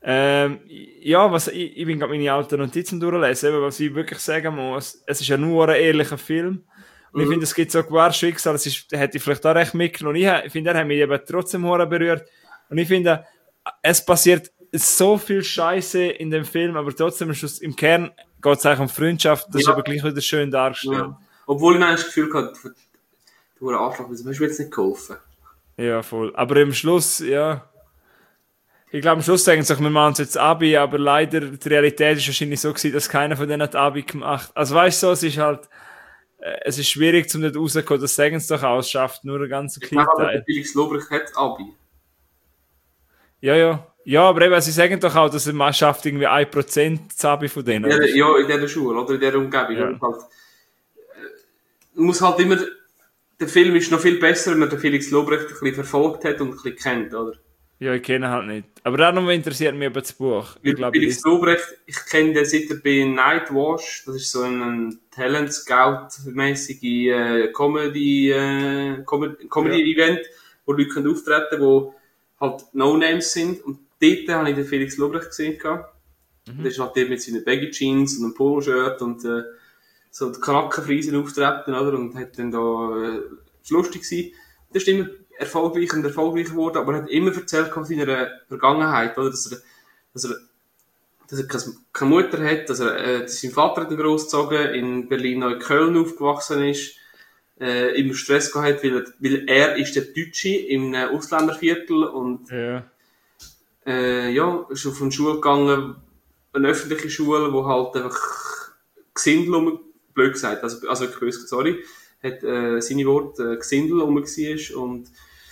Ähm, ja, was, ich, ich bin gerade meine alten Notizen durchlesen, eben, was ich wirklich sagen muss, es ist ja nur ein ehrlicher Film. Und ich Mhm. finde, es gibt so ein Schicksal, das ist, hätte ich vielleicht auch recht mitgenommen. Und ich, ich finde, er hat mich eben trotzdem hure berührt. Und ich finde, es passiert so viel Scheiße in dem Film, aber trotzdem ist es im Kern geht es eigentlich um Freundschaft, das Ja. ist aber gleich wieder schön dargestellt. Ja. Obwohl ich manchmal das Gefühl hatte, du hast Arschloch, das hast du mir jetzt nicht geholfen. Ja, voll. Aber im Schluss, ja. Ich glaube, am Schluss denken sich, wir machen es jetzt Abi, aber leider, die Realität ist wahrscheinlich so gewesen, dass keiner von denen hat Abi gemacht. Also weißt du, so, es ist halt, äh, es ist schwierig, zum nicht rauszukommen, das sagen sie doch aus, schafft nur einen ganz Ich kleinen glaube aber, der Teil. Felix Lobrecht hat Abi. Ja, ja. Ja, aber eben, sie sagen doch auch, dass er schafft irgendwie ein Prozent das Abi von denen. Ja, oder? ja, in dieser Schule oder in dieser Umgebung. Ja. Und halt, äh, muss halt immer, der Film ist noch viel besser, wenn man den Felix Lobrecht ein bisschen verfolgt hat und ein bisschen kennt, oder? Ja, ich kenne ihn halt nicht. Aber darum interessiert mich über das Buch. Ich Weil glaube, Felix ich Lobrecht, ich kenne den seit er bei Nightwash, das ist so ein Talent Scout-mäßige äh, Comedy, äh, Comedy, Comedy-Event, wo Leute können auftreten, wo halt No-Names sind. Und dort habe ich den Felix Lobrecht gesehen. Mhm. Der ist halt dort mit seinen Baggy Jeans und einem Poloshirt und äh, so die Knackenfriesen auftreten, oder? Und hat dann da, äh, ist lustig gewesen. Das ist immer erfolgreich und erfolgreich geworden, aber er hat immer erzählt von seiner Vergangenheit, oder? Dass er, dass er, dass er keine Mutter hat, dass er, äh, dass sein Vater hat ihn großgezogen, in Berlin-Neukölln aufgewachsen ist, äh, immer Stress gehabt, weil er, weil er ist der Deutsche im äh, Ausländerviertel und, ja. äh, ja, ist auf eine Schule gegangen, eine öffentliche Schule, wo halt einfach Gesindel um, blöd gesagt, also, also ich böse, sorry, hat, äh, seine Worte, äh, Gesindel um war und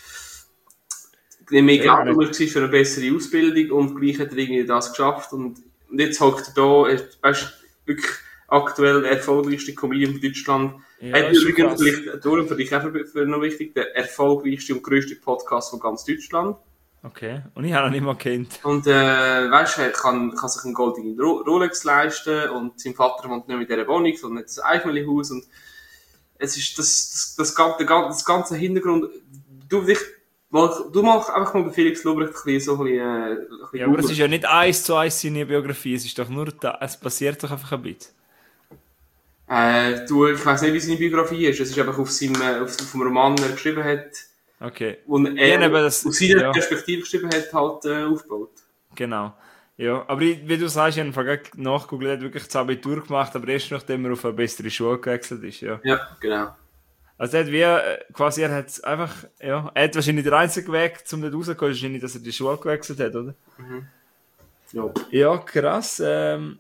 mehr Geld Ja, um war für eine bessere Ausbildung und gleich hat er irgendwie das geschafft und, und jetzt hockt er da, er, weißt, wirklich aktuell der erfolgreichste Comedian von Deutschland. Ja, Er hat ist übrigens krass. vielleicht, darum für dich auch für, für noch wichtig, der erfolgreichste und grösste Podcast von ganz Deutschland. Okay. Und ich habe ihn nicht mal kennt. Und, äh, weißt du, er kann, kann sich einen goldenen Ro- Rolex leisten und sein Vater wohnt nicht mit dieser Wohnung, sondern hat ein Einfamilienhaus und es ist das, das, das, ganze, das ganze Hintergrund, du dich, mal, du machst einfach mal bei Felix Lobrecht ein bisschen so ein bisschen, äh, ein bisschen Ja, aber es googeln. ist ja nicht eins zu eins seine Biografie, es ist doch nur da, es passiert doch einfach ein bisschen. Äh, du, ich weiss nicht, wie seine Biografie ist, es ist einfach auf seinem, äh, auf, auf dem Roman, den er geschrieben hat, Okay. und Ja, er aber das- aus seiner ja. Perspektive geschrieben hat, halt, äh, aufgebaut. Genau. Ja, aber ich, wie du sagst, ich habe nachgegoogelt, er hat wirklich das Abitur gemacht, aber erst nachdem er auf eine bessere Schule gewechselt ist, ja. Ja, genau. Also er hat wie, äh, quasi, er hat einfach, ja, er hat wahrscheinlich der einzige Weg, um nicht rauszukommen, ist wahrscheinlich, dass er die Schule gewechselt hat, oder? Ja. Ja, krass, ähm,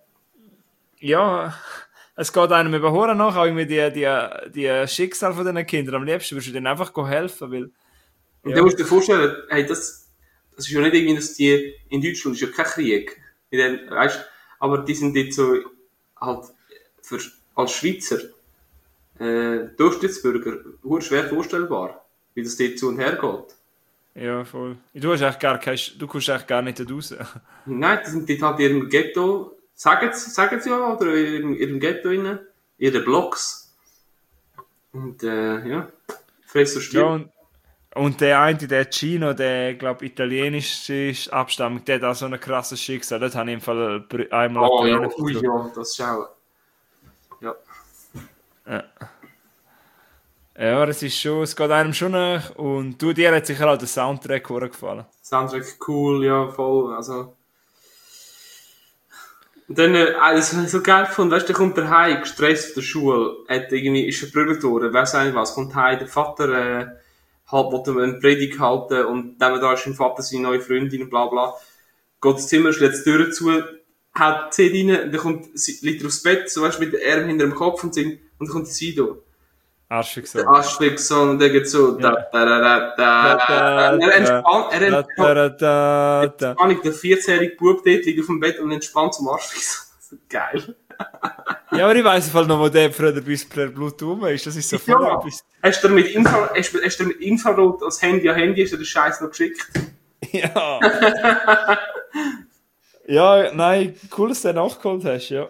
ja, es geht einem über Huren nach, auch irgendwie die, die, die Schicksal von diesen Kindern. Am liebsten würdest du denen einfach helfen, weil, Und ja. dann musst du dir vorstellen, hey, das, das ist ja nicht irgendwie, dass die, in Deutschland ist ja kein Krieg. In den, weißt, aber die sind jetzt so, halt, für, als Schweizer, äh, Durchschnittsbürger, sehr schwer vorstellbar, wie das dort zu und her geht. Ja, voll. Du hast echt gar kein, du kommst echt gar nicht raus. Nein, die sind dort halt in ihrem Ghetto, sagen sie, sagen sie ja, oder in ihrem, ihrem Ghetto rein, ihre Blocks. Und, äh, ja, fress so Ja, stirb. und, und der eine, der Gino, der, glaube italienische Abstammung, der hat auch so ein krasses Schicksal. Das habe ich im Fall einmal Oh, ja, Tränen ui, verdrückt. ja, das ist auch, ja. Ja. Ja, es ist schon, es geht einem schon nach. Und du, dir hat sicher auch der Soundtrack gefallen. Soundtrack cool, ja, voll, also. Und dann, äh, das habe ich so geil gefunden, weißt du, der kommt daheim, gestresst von der Schule, hat irgendwie, ist verprügelt worden, weiss auch nicht was, kommt heim, der Vater, äh, halt, wollte eine Predigt halten, und nebenan ist sein Vater seine neue Freundin, und bla, bla. Geht ins Zimmer, schlägt die Tür zu, haut die C D rein, und dann kommt, sie liegt er aufs Bett, so, weißt du, mit den Armen hinter dem Kopf, und, singt, und dann kommt die Sido. Arschig so. Der Aschweg-Song, und der geht so, da, da, da, da, da, er entspannt, er entspannt, Da, da, da, da. Entspannt, der vierzehnjährige Bub dort liegt auf dem Bett und entspannt zum Aschweg-Song. Geil. Ja, aber ich weiss auf jeden Fall noch, wo der früher bis per Bluetooth rum ist. Das ist so voll Ja. etwas. Hast du dir mit, Infra hast, hast du mit Infrarot als Handy an Handy, hast du den Scheiß noch geschickt? Ja. Ja, nein, cool, dass du den nachgeholt hast, ja.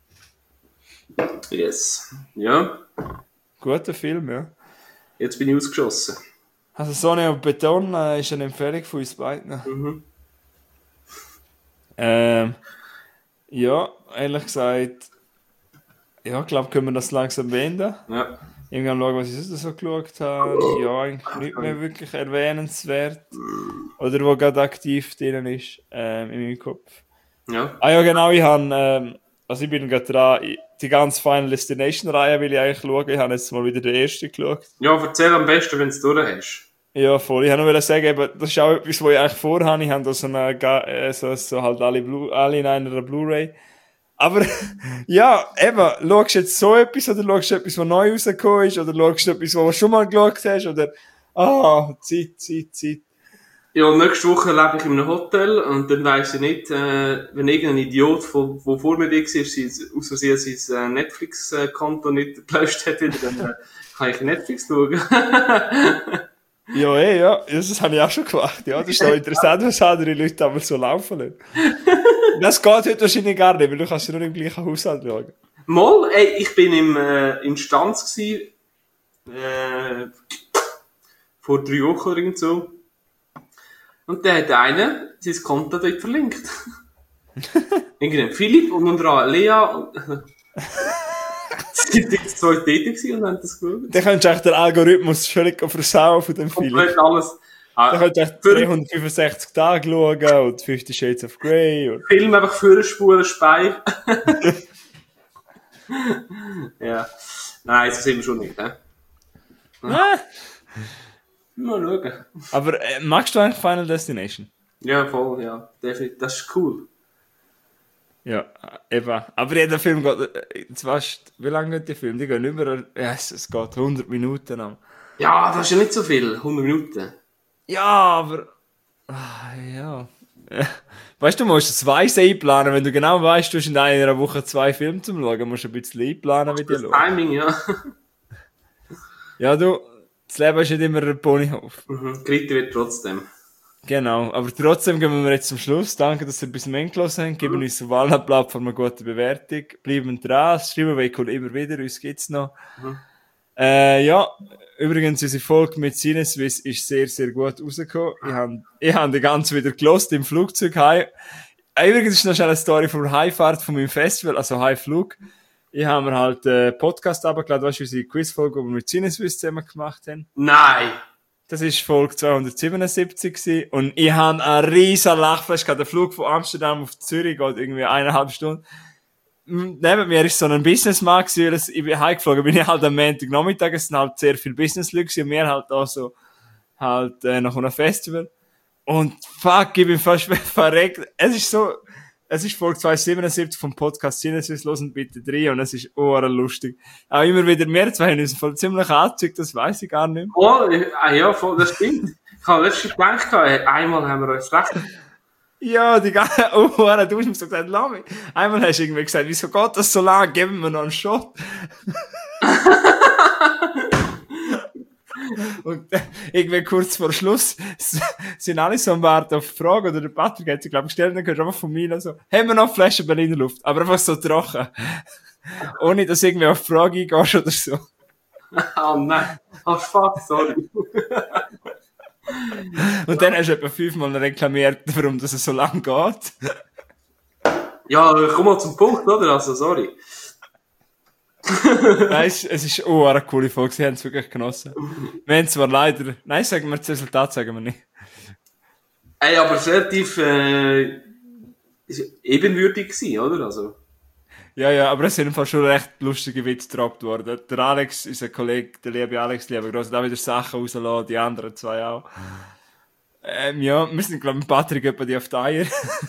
Yes. Ja, Guter Film, ja. jetzt bin ich ausgeschossen. Also Sonne und Beton äh, ist eine Empfehlung von uns beiden. Mhm. Ähm, ja, ehrlich gesagt, ja, ich glaube, können wir das langsam beenden. Ja. Irgendwann schauen, was ich sonst so geschaut habe. Ja, eigentlich nicht mehr wirklich erwähnenswert. Oder wo gerade aktiv drin ist, ähm, in meinem Kopf. Ja. Ah ja, genau, ich habe, ähm, also ich bin gerade dran, ich- die ganze Final Destination-Reihe will ich eigentlich schauen. Ich habe jetzt mal wieder den ersten geschaut. Ja, erzähl am besten, wenn du es durch hast. Ja, voll. Ich wollte nur sagen, eben, das ist auch etwas, was ich eigentlich vorhabe. Ich habe da so, eine, Ga- äh, so, so halt alle, Blu alle in einer Blu-ray. Aber, ja, eben, schaust du jetzt so etwas, oder schaust du etwas, was neu rausgekommen ist, oder schaust du etwas, was du schon mal geschaut hast, oder, ah, Zeit, Zeit, Zeit. Ja, nächste Woche lebe ich in einem Hotel und dann weiss ich nicht, äh, wenn irgendein Idiot, von, wo vor mir war, sein, aus Versehen sein äh, Netflix-Konto nicht gelöscht hat, wieder, dann äh, kann ich Netflix schauen. Ja, eh, ja, das habe ich auch schon gemacht, ja. Das ist doch interessant, was andere Leute damals so laufen lassen. Das geht heute wahrscheinlich gar nicht, weil du kannst ja nur im gleichen Haushalt schauen. Mal, ey, ich bin im, äh, in Stanz gsi, äh, vor drei Wochen oder irgend so. Und der hat einen sein Konto dort verlinkt. Irgendein Philipp und unter Lea und, sie sind jetzt zwei Täter gewesen und haben das geschaut. Dann könntest du echt den Algorithmus völlig versauen von dem Film. Komplett alles. Dann Ah, könntest du echt für dreihundertfünfundsechzig Tage schauen und Fifty Shades of Grey. Und Film einfach vorspulen, Speicher. Ja. Nein, so sind wir schon nicht, ne? ah, Mal schauen. aber äh, magst du eigentlich Final Destination? Ja, voll, ja. Definitiv. Das ist cool. Ja, äh, eben. Aber jeder Film geht, äh, jetzt weißt du, wie lange geht der Film? Die gehen über, ja, es, es geht hundert Minuten an. Ja, das ist ja nicht so viel. hundert Minuten. Ja, aber, ah, ja. Äh, Weißt du, du musst das Weiss einplanen, wenn du genau weißt, du hast in einer Woche zwei Filme zum Schauen, musst du ein bisschen einplanen, wie die Das schauen. Timing, ja. Ja, du, das Leben ist nicht immer ein Ponyhof. Mhm. Geritten wird trotzdem. Genau, aber trotzdem gehen wir jetzt zum Schluss. Danke, dass ihr bis zum Ende gelassen habt. Geben uns auf allen Plattformen eine gute Bewertung. Bleiben dran, schreiben wir immer wieder, uns gibt's noch. Mhm. Äh, ja, übrigens, unsere Folge mit Cineswiss ist sehr, sehr gut rausgekommen. Ich habe ich hab die ganze wieder gelost im Flugzeug heim. Äh, übrigens ist noch schnell eine Story von der Heimfahrt von meinem Festival, also Heimflug. Ich habe mir halt einen äh, Podcast abgeladen, weißt du, unsere Quizfolge, die wir mit Cineswiss zusammen gemacht haben. Nein! Das war Folge zweihundertsiebenundsiebzig gewesen. Und ich hatte einen riesen Lachflash gehabt. Der Flug von Amsterdam auf Zürich geht irgendwie eineinhalb Stunden. M- Neben mir ist so ein Businessman gewesen, weil es- ich bin heimgeflogen, bin ich halt am Montagnachmittag, es sind halt sehr viele Business-Leute gewesen und wir halt auch so, halt, äh, nach einem Festival. Und fuck, ich bin fast verreckt. Es ist so, es ist Folge zweihundertsiebenundsiebzig vom Podcast Cineswiss, hören bitte rein und es ist oh, lustig. Auch immer wieder mehr, zwei haben uns voll ziemlich angezeigt, das weiss ich gar nicht mehr. Oh, ah, ja, voll, das stimmt. Ich habe letztens gedacht, äh, einmal haben wir uns recht. Ja, die ganze, oh, du hast mir so gesagt, lass mich. Einmal hast du irgendwie gesagt, wieso geht das so lang, geben wir noch einen Shot. Und äh, irgendwie kurz vor Schluss s- sind alle so am Warten auf die Frage, oder der Patrick hat sich, glaube ich, gestellt, dann hörst du einfach von mir so, haben wir noch Flaschen Berliner Luft? Aber einfach so trocken. Ohne, dass du irgendwie auf die Frage eingehst oder so. Oh nein. Oh fuck, sorry. Und dann hast du etwa fünfmal reklamiert, warum das so lang geht. Ja, komm mal zum Punkt, oder? Also, sorry. Nein, es, es ist oh, eine coole Folge, sie haben es wirklich genossen. Wir haben zwar leider, nein, sagen wir das Resultat, sagen wir nicht. Ey, aber es ist relativ, äh, ist ebenwürdig gewesen, oder? Also. Ja, ja, aber es sind im Fall schon recht lustige Witze gedroppt worden. Der Alex, unser Kollege, der liebe Alex, lieber groß, hat auch wieder Sachen rausgelassen, die anderen zwei auch. Ähm, ja, wir sind, glaube ich, mit Patrick etwa die auf die Eier.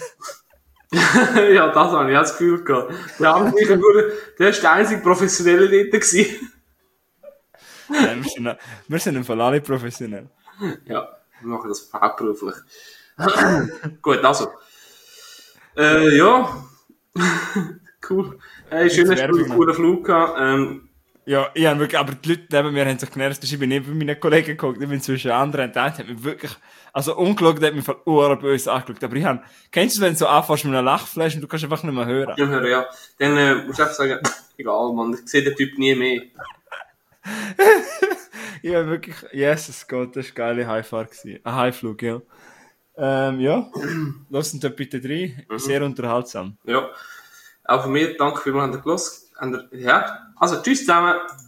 Ja, das habe ich auch das Gefühl gehabt. Der andere nur, der ist der einzige Professionelle dort gewesen. Nein, wir sind, wir sind im Fall alle professionell. Ja, wir machen das hauptberuflich. Gut, also. Äh, ja. Cool. Hey, schön, dass du einen coolen Flug gehabt. Ähm, Ja, ich habe wirklich, aber die Leute neben mir haben sich genervt, ich bin nicht bei meinen Kollegen geguckt, ich bin zwischen anderen, und der hat mich wirklich, also ungelogen, der hat mich von Uhren böse angeschaut, aber ich habe, kennst du, wenn du so anfährst mit einer Lachflash und du kannst einfach nicht mehr hören? ja, ja. Dann äh, musst du einfach sagen, egal, Mann, ich sehe den Typ nie mehr. Ja, wirklich, Jesus Gott, das war eine geile Heimfahrt gewesen. Ein Heimflug, ja. Ähm, ja, lasst da bitte rein. Mhm. Sehr unterhaltsam. Ja. Auch von mir, danke vielmals an der Gloss. Ja, also tschüss zusammen.